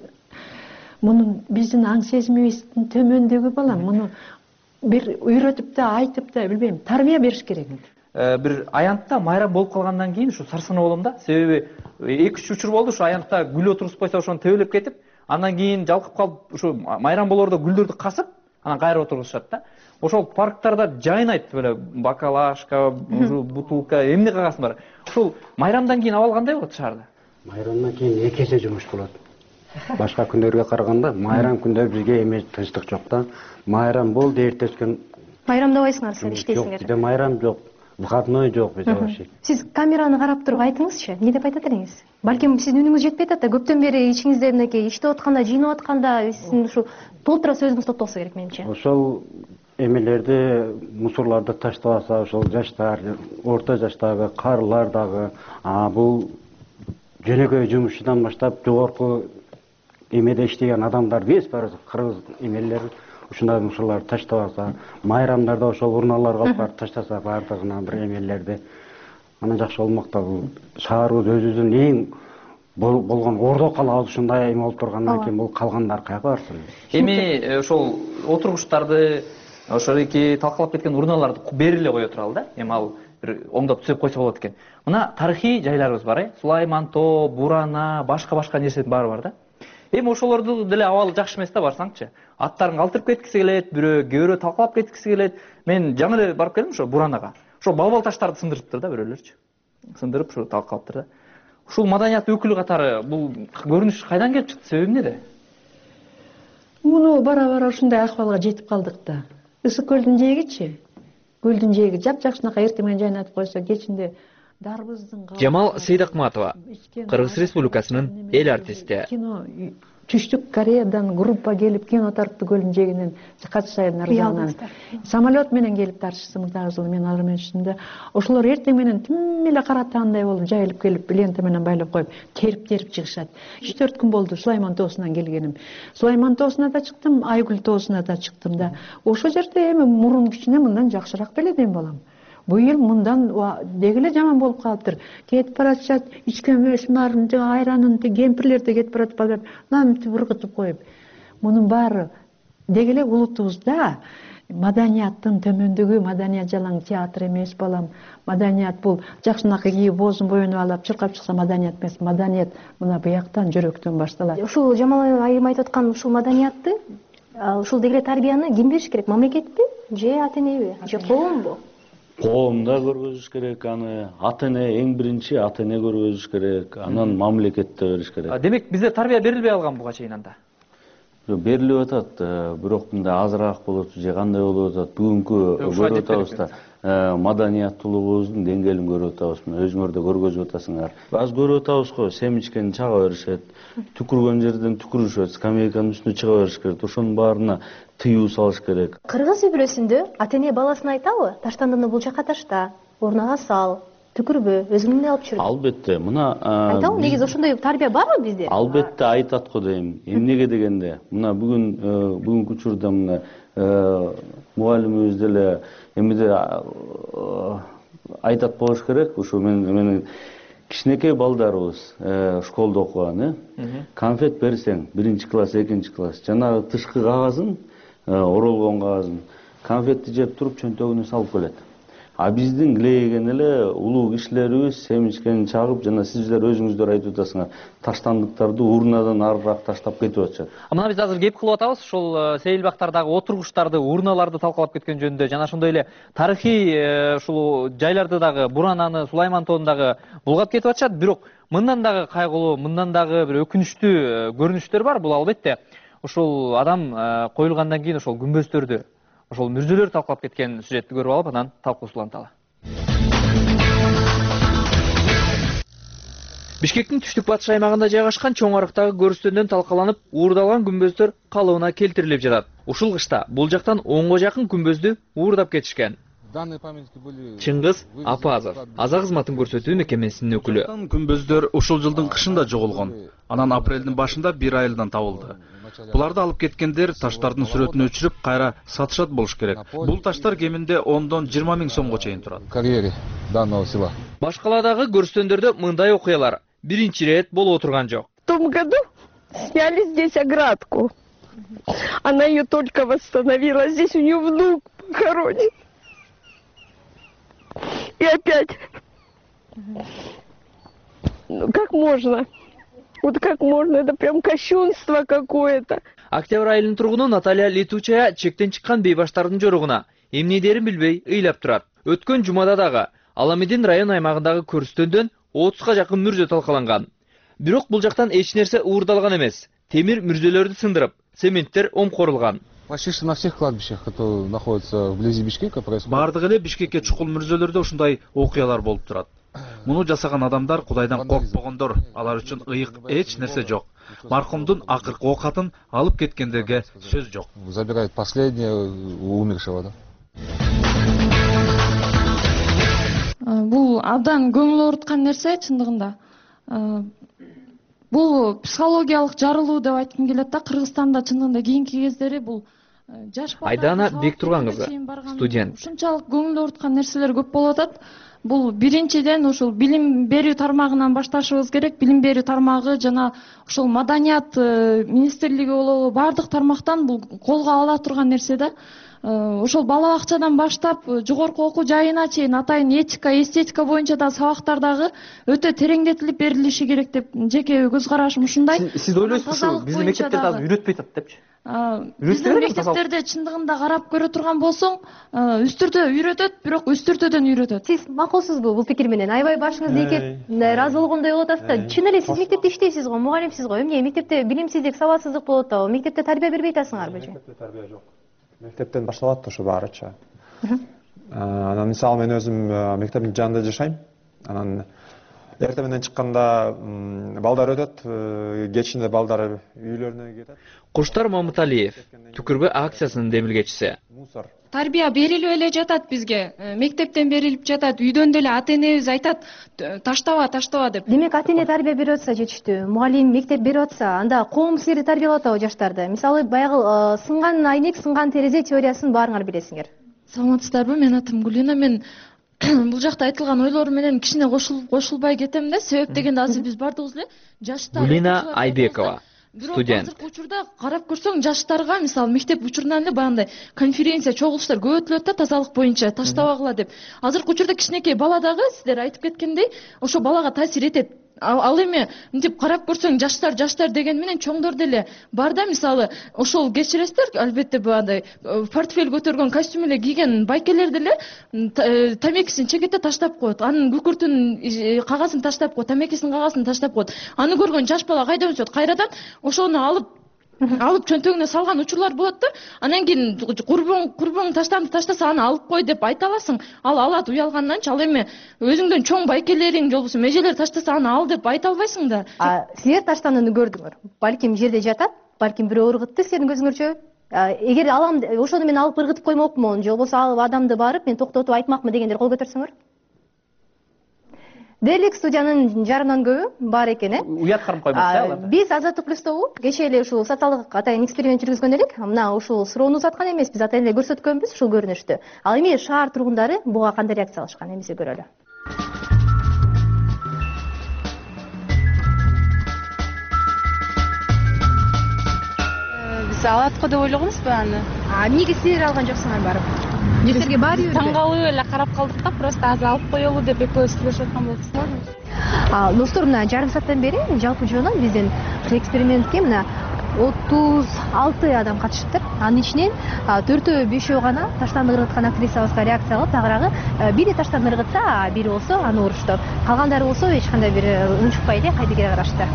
мунун биздин аң сезимибиздин төмөндүгү балам. Муну бир үйрөтүп да, айтып да, билбейм, тарбия бериш керек. Бир аянтта майрам болуп калгандан кийин ушу сарсанаа болом да. Себеби 2-3 учур болду, ушу аянтта гүл отургузуп койсо ошону тебелеп кетип, андан кийин жалкып калып, ушу майрам болоордо гүлдөрдү касып, анан кайра отургузушат да. Ошол парктарда жайнайт беле бакалашка, ушу бутылка, эмне кагасың бар. Ушул майрамдан кийин абал кандай болот шаарда? Майрамдан кийин 2 эсе жумуш болот. Башка күндөргө караганда майрам күндө бизге эме тынчтык жок да. Майрам болду, эртеси күн майрамдабайсыңар, силер иштейсиңер. Бизде майрам жок, выходной жок бизде вообще. Сиз камераны карап туруп айтыңызчы, эмне деп айтат элеңиз? Балким сиздин үнүңүз жетпей атат да, көптөн бери ичиңизде мынакей иштеп атканда, жыйнап атканда, сиздин ушу толтура сөзүңүз токтолсо керек менимче. Ошол эмелерди, мусорларды таштабаса, ошол жаштар, орто жаштагы, карылар дагы, бул жөнөкөй жумушчудан баштап жогорку эмеде иштеген адамдар весь бар, кыргыз эмелер ушундай мусорларды таштабаса, майрамдарда ошол урналарга алып барып таштаса бардыгына бир эмелерди, анан жакшы болмок да. Бул шаарыбыз өзүбүздүн эң болгон ордо калабыз ушундай эме болуп тургандан кийин бул калгандар каяка барсын? Эми ошол отургучтарды, ошолики талкалап кеткен урналарды бери эле кое туралы да. Эми ал бир оңдоп түзөп койсо болот экен. Мына тарыхый жайларыбыз бар, Сулайман тоо, Бурана, башка нерсенин баары бар да. Эми ошолорду деле абалы жакшы эмес да, барсаңчы. Аттарын калтырып кеткиси келет, бирөө талкалап кеткиси келет. Мен жаңы эле барып келдим ошо Буранага. Ошо балбал таштарды сындырыптыр да бирөөлөрчү. Сындырып ушу талкалаптыр да. ушул маданият өкүлү катары бул көрүнүш кайдан келип чыкты, себеби эмнеде? Муну бара бара ушундай акыбалга жетип калдык да. Ысык көлдүн жээгичи, көлдүн жээги жапжакшынака эртең менен жайнатып койсо, кечинде дарбыздын Жамал Сейдакматова, Кыргыз Республикасынын эл артисти. Кино Түштүк Кореядан группа келип кино тартты көлдүн жээгинен Качсайдын арзагынан. Самолет менен келип тартышты мурдагы жылы мен алар менен түштүм. Ошолор эртең менен тим эле каратаандай болуп жайылып келип лента менен байлап коюп терип чыгышат. 3-4 күн болду Сулайман тоосунан келгеним. Сулайман тоосуна да чыктым, Айгүл тоосуна да чыктым да. Ошол жерде эми мурун кичине мындан жакшыраак беледен балам. Бу ел мындан деги эле жаман болуп калыптыр. Кетип баратышат, ичкен өсмарын, айранын, кемпирлер да кетип баратып калып, намытып бургутуп коюп. Мунун баары деги эле улутубузда маданияттын төмөндүгү, маданият жалаң театр эмес балам. Маданият бул жакшынакы кийип, боозун боюна алып, чыркап чыкса маданият эмес. Маданият мына буяктан, жүрөктөн башталат. Ушул Жамал айым айтып аткан ушул маданиятты, ушул деги эле тарбияны ким бериш керек? Мамлекетпи же ата энеби? Же коомбу? Коомда көргөзүш керек, аны ата эне эң биринчи ата эне көргөзүш керек, анан мамлекетте бериш керек. Демек бизде тарбия берилбей калган буга чейин анда? Берилип атат, бирок мындай азыраак болот же кандай болуп атат. Бүгүнкү көрүп атабыз да, маданияттуулугубуздун деңгээлин көрүп атабыз. Өзүңөр да көргөзүп атасыңар. Аз көрүп атабыз го, семичкени чага беришет, түкүргөн жерден түкүрүшөт, скамейканын үстүнө чыга бериш керек. Ошонун баарына тыюу салыш керек. Кыргыз үй бүлөсүндө ата эне баласына айтабы? Таштандыны бул жака ташта, орнуна сал, түкүрбө, өзүң эле алып жүр. Албетте, мына айтабы, негизи ошондой тарбия барбы бизде? Албетте айтат го дейм. Эмнеге дегенде, мына бүгүнкү учурда мына мугалимибиз деле эмеде айтат болуш керек. Ушу менин кичинекей балдарыбыз школдо окуган, конфет берсең, 1-класс, 2-класс, жанагы тышкы кагазын, оролгон кагазын, конфетти жеп туруп чөнтөгүнө салып келет. А биздин килейген эле улуу кишилерибиз семичкени чагып, жана сиздер өзүңүздөр айтып атасыңар, таштандыктарды урнадан арыраак таштап кетип атышат. Мына биз азыр кеп кылып атабыз, ушул сейилбактардагы отургучтарды, урналарды талкалап кеткен жөнүндө, жана ошондой эле тарыхый ушул жайларды дагы, Бурананы, Сулайман тоонун дагы булгап кетип атышат. Бирок мындан дагы кайгылуу, мындан дагы бир өкүнүчтүү көрүнүштөр бар. Бул албетте ушул адам коюлгандан кийин ошол күмбөздөрдү, ошол мүрзөлөр талкалап кеткен сюжетти көрүп алып, анан талкуусу уланталы. Бишкектин түштүк батыш аймагында жайгашкан чоң арыктагы көрүстөндөн талкаланып, уурдалган күмбөздөр калыбына келтирилип жатат. Ушул кышта бул жактан 10го жакын күмбөздү уурдап кетишкен. Чыңгыз Апазов, Аза кызматын көрсөтүү мекемесинин өкүлү. Күмбөздөр ушул жылдын кышында жоголгон. Анан апрелдин башында бир айылдан табылды. Буларды алып кеткендер таштардын сүрөтүн өчүрүп, кайра сатышат болуш керек. Бул таштар кеминде 10-дон 20 миң сомго чейин турат. Башкаладагы көрүстөндөрдө мындай окуялар биринчи рет болуп отурган жок. В том году сняли здесь оградку. Она ее только восстановила. Здесь у нее внук похоронен. И опять. Ну как можно? Вот как можно? Это прям кощунство какое-то. Октябрь айылынын тургуну Наталья Летучая чектен чыккан бейбаштардын жоругуна эмнедерин билбей ыйлап турат. Өткөн жумада дагы Аламедин район аймагындагы көрүстөндөн 30га жакын мүрзө талкаланган. Бирок бул жактан эч нерсе уурдалган эмес. Темир мүрзөлөрдү сындырып, цементтер омкорулган. Почти на всех кладбищах, которые находятся вблизи Бишкека, происходит. Бардыгы эле Бишкекке чукул мүрзөлөрдө ушундай окуялар болуп турат. Муну жасаган адамдар Кудайдан коркпогондор, алар үчүн ыйык эч нерсе жок. Маркумдун акыркы оокатын алып кеткендерге сөз жок. Забирают последнее у умершего, да? Бул абдан көңүл ооруткан нерсе чындыгында. Бул психологиялык жарылуу деп айткым келет да. Кыргызстанда чындыгында кийинки кездери бул жаш Айдана Бектурган кызы, студент. Ушунчалык көңүл ооруткан нерселер көп болуп атат. Бул биринчиден ушул билим берүү тармагынан башташыбыз керек. Билим берүү тармагы жана ушул маданият министрлиги болобу, бардык тармактан бул колго ала турган нерсе да. ошол бала бакчадан баштап жогорку окуу жайына чейин атайын этика, эстетика боюнча да сабактар дагы өтө тереңдетилип берилиши керек деп жеке көз карашым ушундай. Сиз ойлойсузбу ушу биздин мектептерде азыр үйрөтпөй атат депчи? Биздин мектептерде чындыгында карап көрө турган болсоң, үстүртө үйрөтөт, бирок үстүртөдөн үйрөтөт. Сиз макулсузбу бул пикир менен? Аябай башыңыз ийкеп ыраазы болгондой болуп атасыз да. Чын эле сиз мектепте иштейсиз го, мугалимсиз го. Эмне мектепте билимсиздик, сабатсыздык болот да, мектепте тарбия бербей атасыңарбы же? Мектепте тарбия жок. Мектептен башталат ошо баарыча. Анан мисалы мен өзүм мектептин жанында жашайм. Анан эртең менен чыкканда балдар өтөт, кечинде балдар үйлөрүнө кетет. Куштар Мамыталиев, Түкүрбө акциясынын демилгечиси. Тарбия берилип эле жатат бизге. Мектептен берилип жатат. Үйдөн деле ата-энебиз айтат, таштаба деп. Демек ата-эне тарбия берип атса жетиштүү. Мугалим мектеп берип атса, анда коом силерди тарбиялап атабы жаштарды? Мисалы баягы сынган айнек, сынган терезе теориясын баарыңар билесиңер. Саламатсыздарбы? Менин атым Гүлина. Мен бул жакта айтылган ойлорум менен кичине кошулбай кетем да. Себеп дегенде азыр биз бардыгыбыз эле жаштар. Гүлина Айбекова, студент. Азыркы учурда карап көрсөң, жаштарга мисалы мектеп учурунан эле баягындай конференция, чогулуштар көп өтүлөт да тазалык боюнча, таштабагыла деп. Азыркы учурда кичинекей бала дагы сиздер айтып кеткендей, ошо балага таасир этет. Ал эми мынтип карап көрсөң, жаштар деген менен чоңдор деле бар да, мисалы ошол кечиресиздер, албетте баягындай портфель көтөргөн, костюм эле кийген байкелер деле тамекисин чекетте таштап коет. Анын күкүртүн кагазын таштап коет, тамекисинин кагазын таштап коет. Аны көргөн жаш бала кайда өсөт? Кайрадан ошону алып чөнтөгүнө салган учурлар болот да. Анан кийин курбуң таштаса аны алып кой деп айта аласың. Ал алат уялганданчы. Ал эми өзүңдөн чоң байкелериң же болбосо межелер таштаса аны ал деп айта албайсың да. Силер таштанууну көрдүңөр. Балким жерде жатат, балким бирөө ыргытты силердин көзүңөрчө. Эгер алам, ошону мен алып ыргытып коймокмун, же болбосо ал адамды барып мен токтотуп айтмакмын дегендер кол көтөрсөңөр. Дерлик студиянын жарымдан көбү бар экен, Уят карап коймокчу. Биз Азаттык плюстобу кечээ эле ушул социалдык атайын эксперимент жүргүзгөн элек. Мына ушул суроону узаткан эмеспиз, атайын эле көрсөткөнбүз ушул көрүнүштү. Ал эми шаар тургундары буга кандай реакция алышкан, эмесе көрөлү. Биз алат го деп ойлогонбуз аны. Эмнеге силер алган жоксуңар барып? Силерге баары үйрөтүп? Таң калып эле карап калдык да, просто азыр алып коелу деп экөөбүз сүйлөшүп аткан болчу. Достор, мына жарым сааттан бери жалпы жонон биздин экспериментке мына 36 адам катышыптыр. Анын ичинен 4-5 гана таштанды ыргыткан актрисабызга реакция кылып, тагыраагы бири таштанды ыргытса, бири болсо аны урушту. Калгандары болсо эч кандай бир унчукпай эле кайдыгере карашты.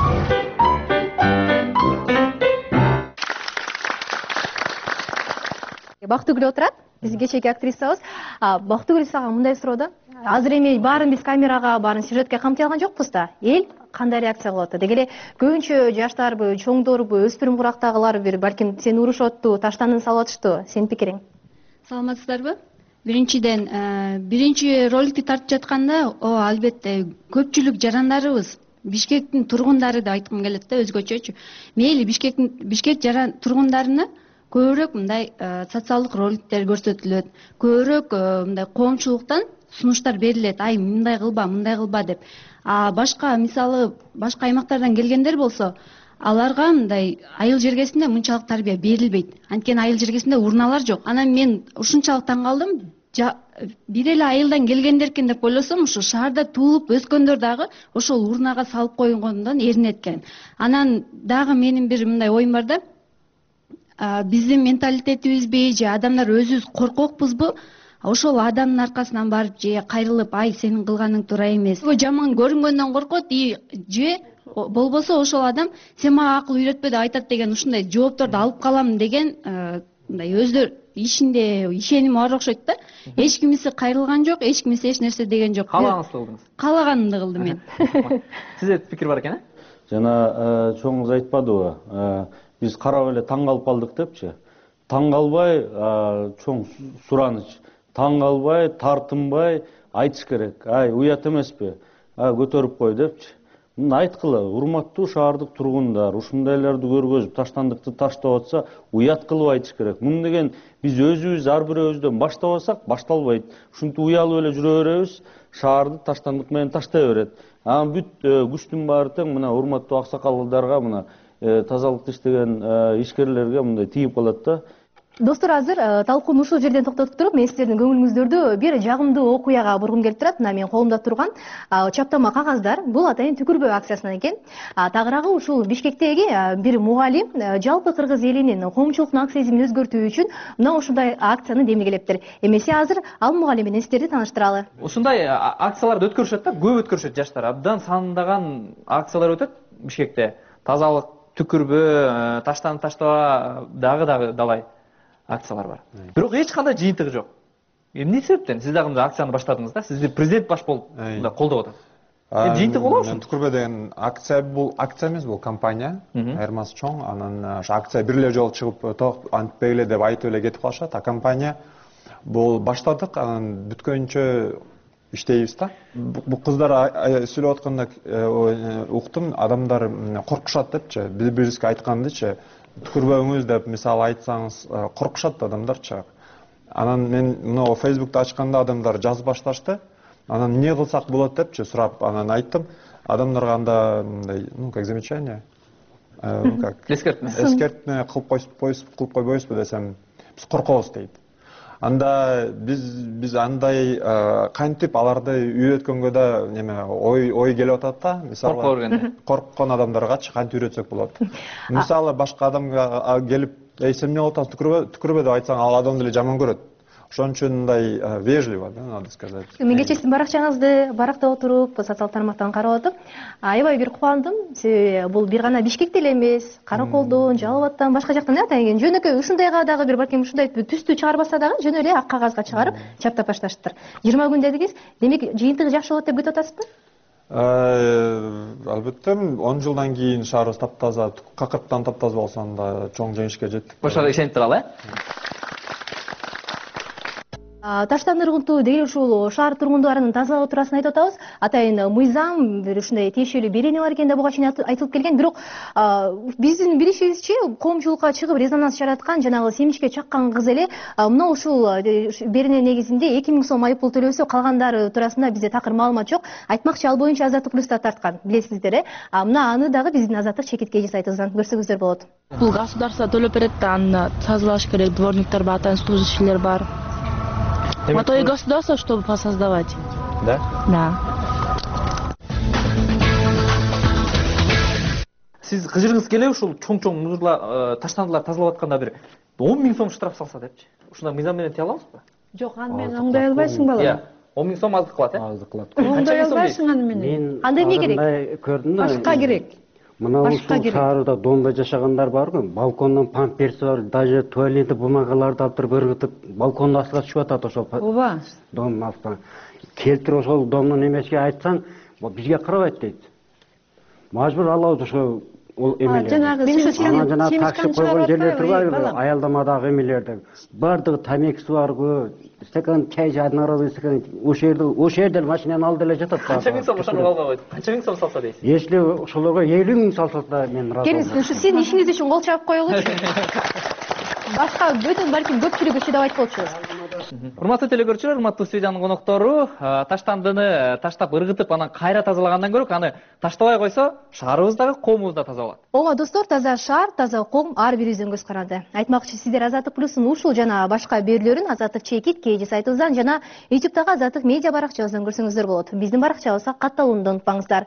Бактыгүл отурат. Биздин кечээки актрисабыз. Бактыгүл сага мындай суроо. Азыр эми баарын биз камерага, баарын сюжетке камтый алган жокпуз да. Эл кандай реакция кылып атат? Деги эле көбүнчө жаштарбы, чоңдорбу, өспүрүм курактагылар бир балким сени урушупту, таштандын салып атышту. Сенин пикириң? Саламатсыздарбы? Биринчиден, биринчи роликти тартып жатканда, албетте көпчүлүк жарандарыбыз, Бишкектин тургундары деп айткым келет да, өзгөчөчү. Мейли Бишкек тургундарына көбүрөөк мындай социалдык роликтер көрсөтүлөт, көбүрөөк мындай коомчулуктан сунуштар берилет, ай мындай кылба деп. Башка мисалы башка аймактардан келгендер болсо, аларга мындай айыл жергесинде мынчалык тарбия берилбейт. Анткени айыл жергесинде урналар жок. Анан мен ушунчалык таң калдым, бир эле айылдан келгендер экен деп ойлосом, ушу шаарда туулуп өскөндөр дагы ошол урнага салып койгондон эринет экен. Анан дагы менин бир мындай оюм бар да, биздин менталитетибизби же адамдар өзүбүз коркокпузбу, ошол адамдын аркасынан барып же кайрылып, ай сенин кылганың туура эмес, жаман көрүнгөндөн коркот, же болбосо ошол адам сен мага акыл үйрөтпө деп айтат деген ушундай жоопторду алып калам деген мындай өздөрү ишинде ишеними бар окшойт да. Эч кимиси кайрылган жок, эч кимиси эч нерсе деген жок. Каалагыңызды кылдыңыз. Каалаганымды кылдым мен. Сизде пикир бар экен, Жана чоңуңуз айтпадыбы? Биз карап эле таң калып калдык депчи. Таң калбай, чоң сураныч. Таң калбай, тартынбай айтыш керек. Ай, уят эмеспи? Көтөрүп кой депчи. Мына айткыла, урматтуу шаардык тургундар, ушундайларды көргөзүп, таштандыкты таштап атса, уят кылып айтыш керек. Муну деген биз өзүбүз ар бирөөбүздөн баштабасак, башталбайт. Ушинтип уялып эле жүрө беребиз, шаарды таштандык менен таштай берет. Анан бүт күчтүн баары тең мына урматтуу аксакалдарга, мына тазалыкты иштеген ишкерлерге мындай тийип калат да. достор, азыр талкууну ушул жерден токтотуп туруп, мен сиздердин көңүлүңүздөрдү бир жагымдуу окуяга бургум келип турат. Мына менин колумда турган чаптама кагаздар, бул атайын түкүрбө акциясынан экен. Тагыраагы ушул Бишкектеги бир мугалим жалпы кыргыз элинин коомчулуктун ак сезимин өзгөртүү үчүн мына ушундай акцияны демилгелептир. Эмесе азыр ал мугалим менен сиздерди тааныштыралы. Ушундай акцияларды өткөрүшөт да, көп өткөрүшөт жаштар. Абдан сандаган акциялар өтөт Бишкекте. Тазалык, түкүрбө, таштан таштаба, дагы далай акциялар бар. Бирок эч кандай жыйынтыгы жок. Эмне себептен сиз дагы акцияны баштадыңыз да? Сизди президент баш болуп колдоп атат. Жыйынтыгы болобу ушул? Түкүрбө деген акция, бул акция эмес, бул компания, айырмасы чоң. Анан ошо акция бир эле жолу чыгып антпей эле деп айтып эле кетип калышат. А компания бул баштадык, анан бүткөнчө иштейбиз да. Бул кыздар сүйлөп атканда уктум, адамдар коркушат депчи, биз-бирибизге айткандычы, түкүрбөңүз деп мисалы айтсаңыз коркушат адамдарчы. Анан мен мына Facebook'та ачканда адамдар жазып башташты. Анан эмне кылсак болот депчи сурап, анан айттым. Адамдарга анда мындай, как замечание, как эскертме кылып койбойсузбу десем, биз коркобуз дейт. Анда биз андай кантип аларды үйрөткөнгө да неме ой келип атат да. Мисалы корккон адамдаргачы кантип үйрөтсөк болот. Мисалы башка адамга келип, сен эмне кылып атасың, түкүрбө деп айтсаң, ал адам деле жаман көрөт. Ошон үчүн мындай вежливо, да, надо сказать. Мен кечээ сиздин баракчаңызды баракта отуруп, социалдык тармактан карап атып, аябай бир кубандым. Бул бир гана Бишкекте эле эмес, Караколдон, Жалал Абадтан, башка жактан атайын жөнөкөй ушундайга дагы бир балким ушундай түстү чыгарбаса дагы жөн эле ак кагазга чыгарып чаптап башташтыр. 20 күн дедиңиз, демек жыйынтыгы жакшы болот деп күтүп атасызбы? Албетте, 10 жылдан кийин шаарыбыз таптаза, какырттан таптаза болсо анда чоң жеңишке жеттик. Ошого ишенип туралы, Таштан ыргынтуу дегел ушул шаар тургундарынын тазалоо туурасында айтып атабыз. Атайын мыйзам бир ушундай тиешелүү берене бар экен да буга чейин айтылып келген. Бирок биздин билишибизче, коомчулукка чыгып резонанс жараткан, жанагы семичке чаккан кыз эле мына ушул берене негизинде 2000 сом айыппул төлөсө, калгандары туурасында бизде такыр маалымат жок. Айтмакчы, ал боюнча Азаттык плюста тарткан, билесиздер, Мына аны дагы биздин Азаттык чекитке сайтыбыздан көрсөңүздөр болот. Бул государство төлөп берет да, аны тазалаш керек, дворниктер бар, атайын служащийлер бар. А то и государство, чтобы посоздавать. Да? Да. Сиз кыжырыңыз келеби ушул чоң-чоң таштандылар тазалап атканда бир 10 000 сом штраф салса депчи. Ушундай мыйзам менен тыя алабызбы? Жок, аны менен оңдой албайсың бала. 10 000 сом аздык кылат, Аздык кылат. Оңдой албайсың аны менен. Анда эмне керек? Көрдүм да. Башка керек. Мына ушул шаарда домдо жашагандар барбы? Балкондон памперси бар, даже туалети бумагаларды алып туруп ыргытып, балкондун астына түшүп атат ошол. Ооба. Дом астына. Келтирип ошол домдун эмесине айтсаң, бизге карабайт дейт. Мажбур алабыз ошо эмелерди. Жанагы такси койгон жерлер турбайбы? Аялдамадагы эмелерди. Бардыгы тамекиси барбы? Стакан чай жаднаровый стакан. Ошол жерде машинаны алып деле жатат. Канча миң сом ошону алга койду? Канча миң сом салса дейсиз? Если ошолорго 50 000 салса да мен ыраазы. Келиңиз, ушу сиздин ишиңиз үчүн кол чабып коелучу. Башка бүтүн балким көпчүлүгү үчүн деп айтып болчубуз. Урматтуу телекөрүүчүлөр, урматтуу студиянын коноктору, таштандыны таштап ыргытып анан кайра тазалагандан көрө аны таштабай койсо, шаарыбыздагы коомубуз да таза болот. Ооба достор, таза шаар, таза коом ар бирибиздин көз каранды. Айтмакчы, сиздер Азаттык плюстун ушул жана башка берүүлөрүн Азаттык чекит KG сайтыбыздан жана YouTube'дагы Азаттык медиа баракчабыздан көрсөңүздөр болот. Биздин баракчабызга катталууну унутпаңыздар.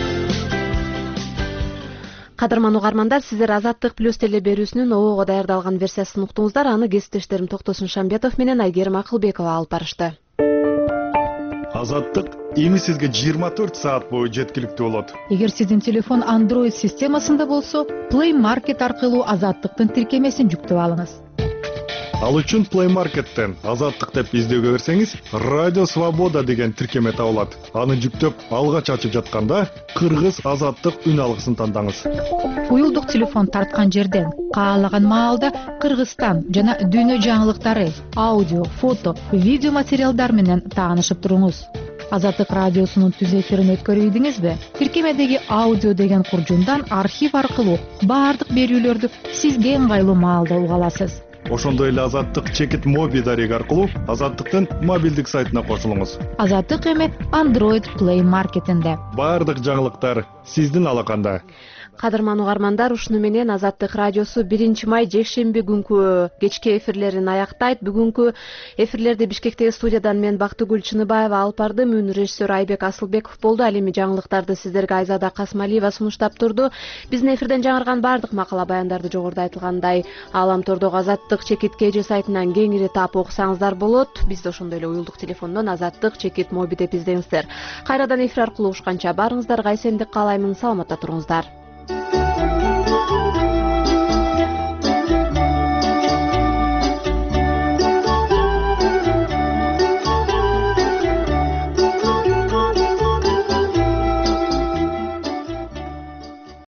Кадырман угармандар, сиздер Азаттык плюс теле берүүсүнүн ого даярдалган версиясын уктуңуздар. Аны кесиптештерим Токтосун Шамбетов менен Айгерим Акылбекова алып барышты. Азаттык эми сизге 24 саат бою жеткиликтүү болот. Эгер сиздин телефон Android системасында болсо, Play Market аркылуу Азаттыктын тиркемесин жүктөп алыңыз. Ал үчүн Play Market'тен Азаттык деп издөөгө берсеңиз, Радио Свобода деген тиркеме табылат. Аны жүктөп, алгач ачып жатканда Кыргыз Азаттык үн алгысын тандаңыз. Уюлдук телефон тарткан жерден каалаган маалда Кыргызстан жана дүйнө жаңылыктары, аудио, фото, видео материалдар менен таанышып туруңуз. Азаттык радиосунун түз эфирин өткөрүп ийдиңизби? Тиркемедеги аудио деген куржундан архив аркылуу баардык берүүлөрдү сизге ыңгайлуу маалда уга аласыз. ошондой эле Азаттык чекит моби дареги аркылуу Азаттыктын мобилдик сайтына кошулуңуз. Азаттык эми Android Play маркетинде. Баардык жаңылыктар сиздин алаканда. Кадырман угармандар, ушуну менен Азаттык радиосу 1-май жекшемби күнкү кечки эфирлерин аяктайт. Бүгүнкү эфирлерди Бишкектеги студиядан мен Бактыгүл Чыныбаева алып бардым. Үн режиссер Айбек Асылбеков болду. Ал эми жаңылыктарды сиздерге Айзада Касмалиева сунуштап турду. Биздин эфирден жаңырган баардык макала баяндарды жогоруда айтылгандай Ааламтордогу Азаттык чекит KG сайтынан кеңири таап окусаңыздар болот. Бизди ошондой эле уюлдук телефондон Азаттык чекит моби деп издеңиздер. Кайрадан эфир аркылуу угушканча баарыңыздарга эсендик каалаймын. Саламатта туруңуздар.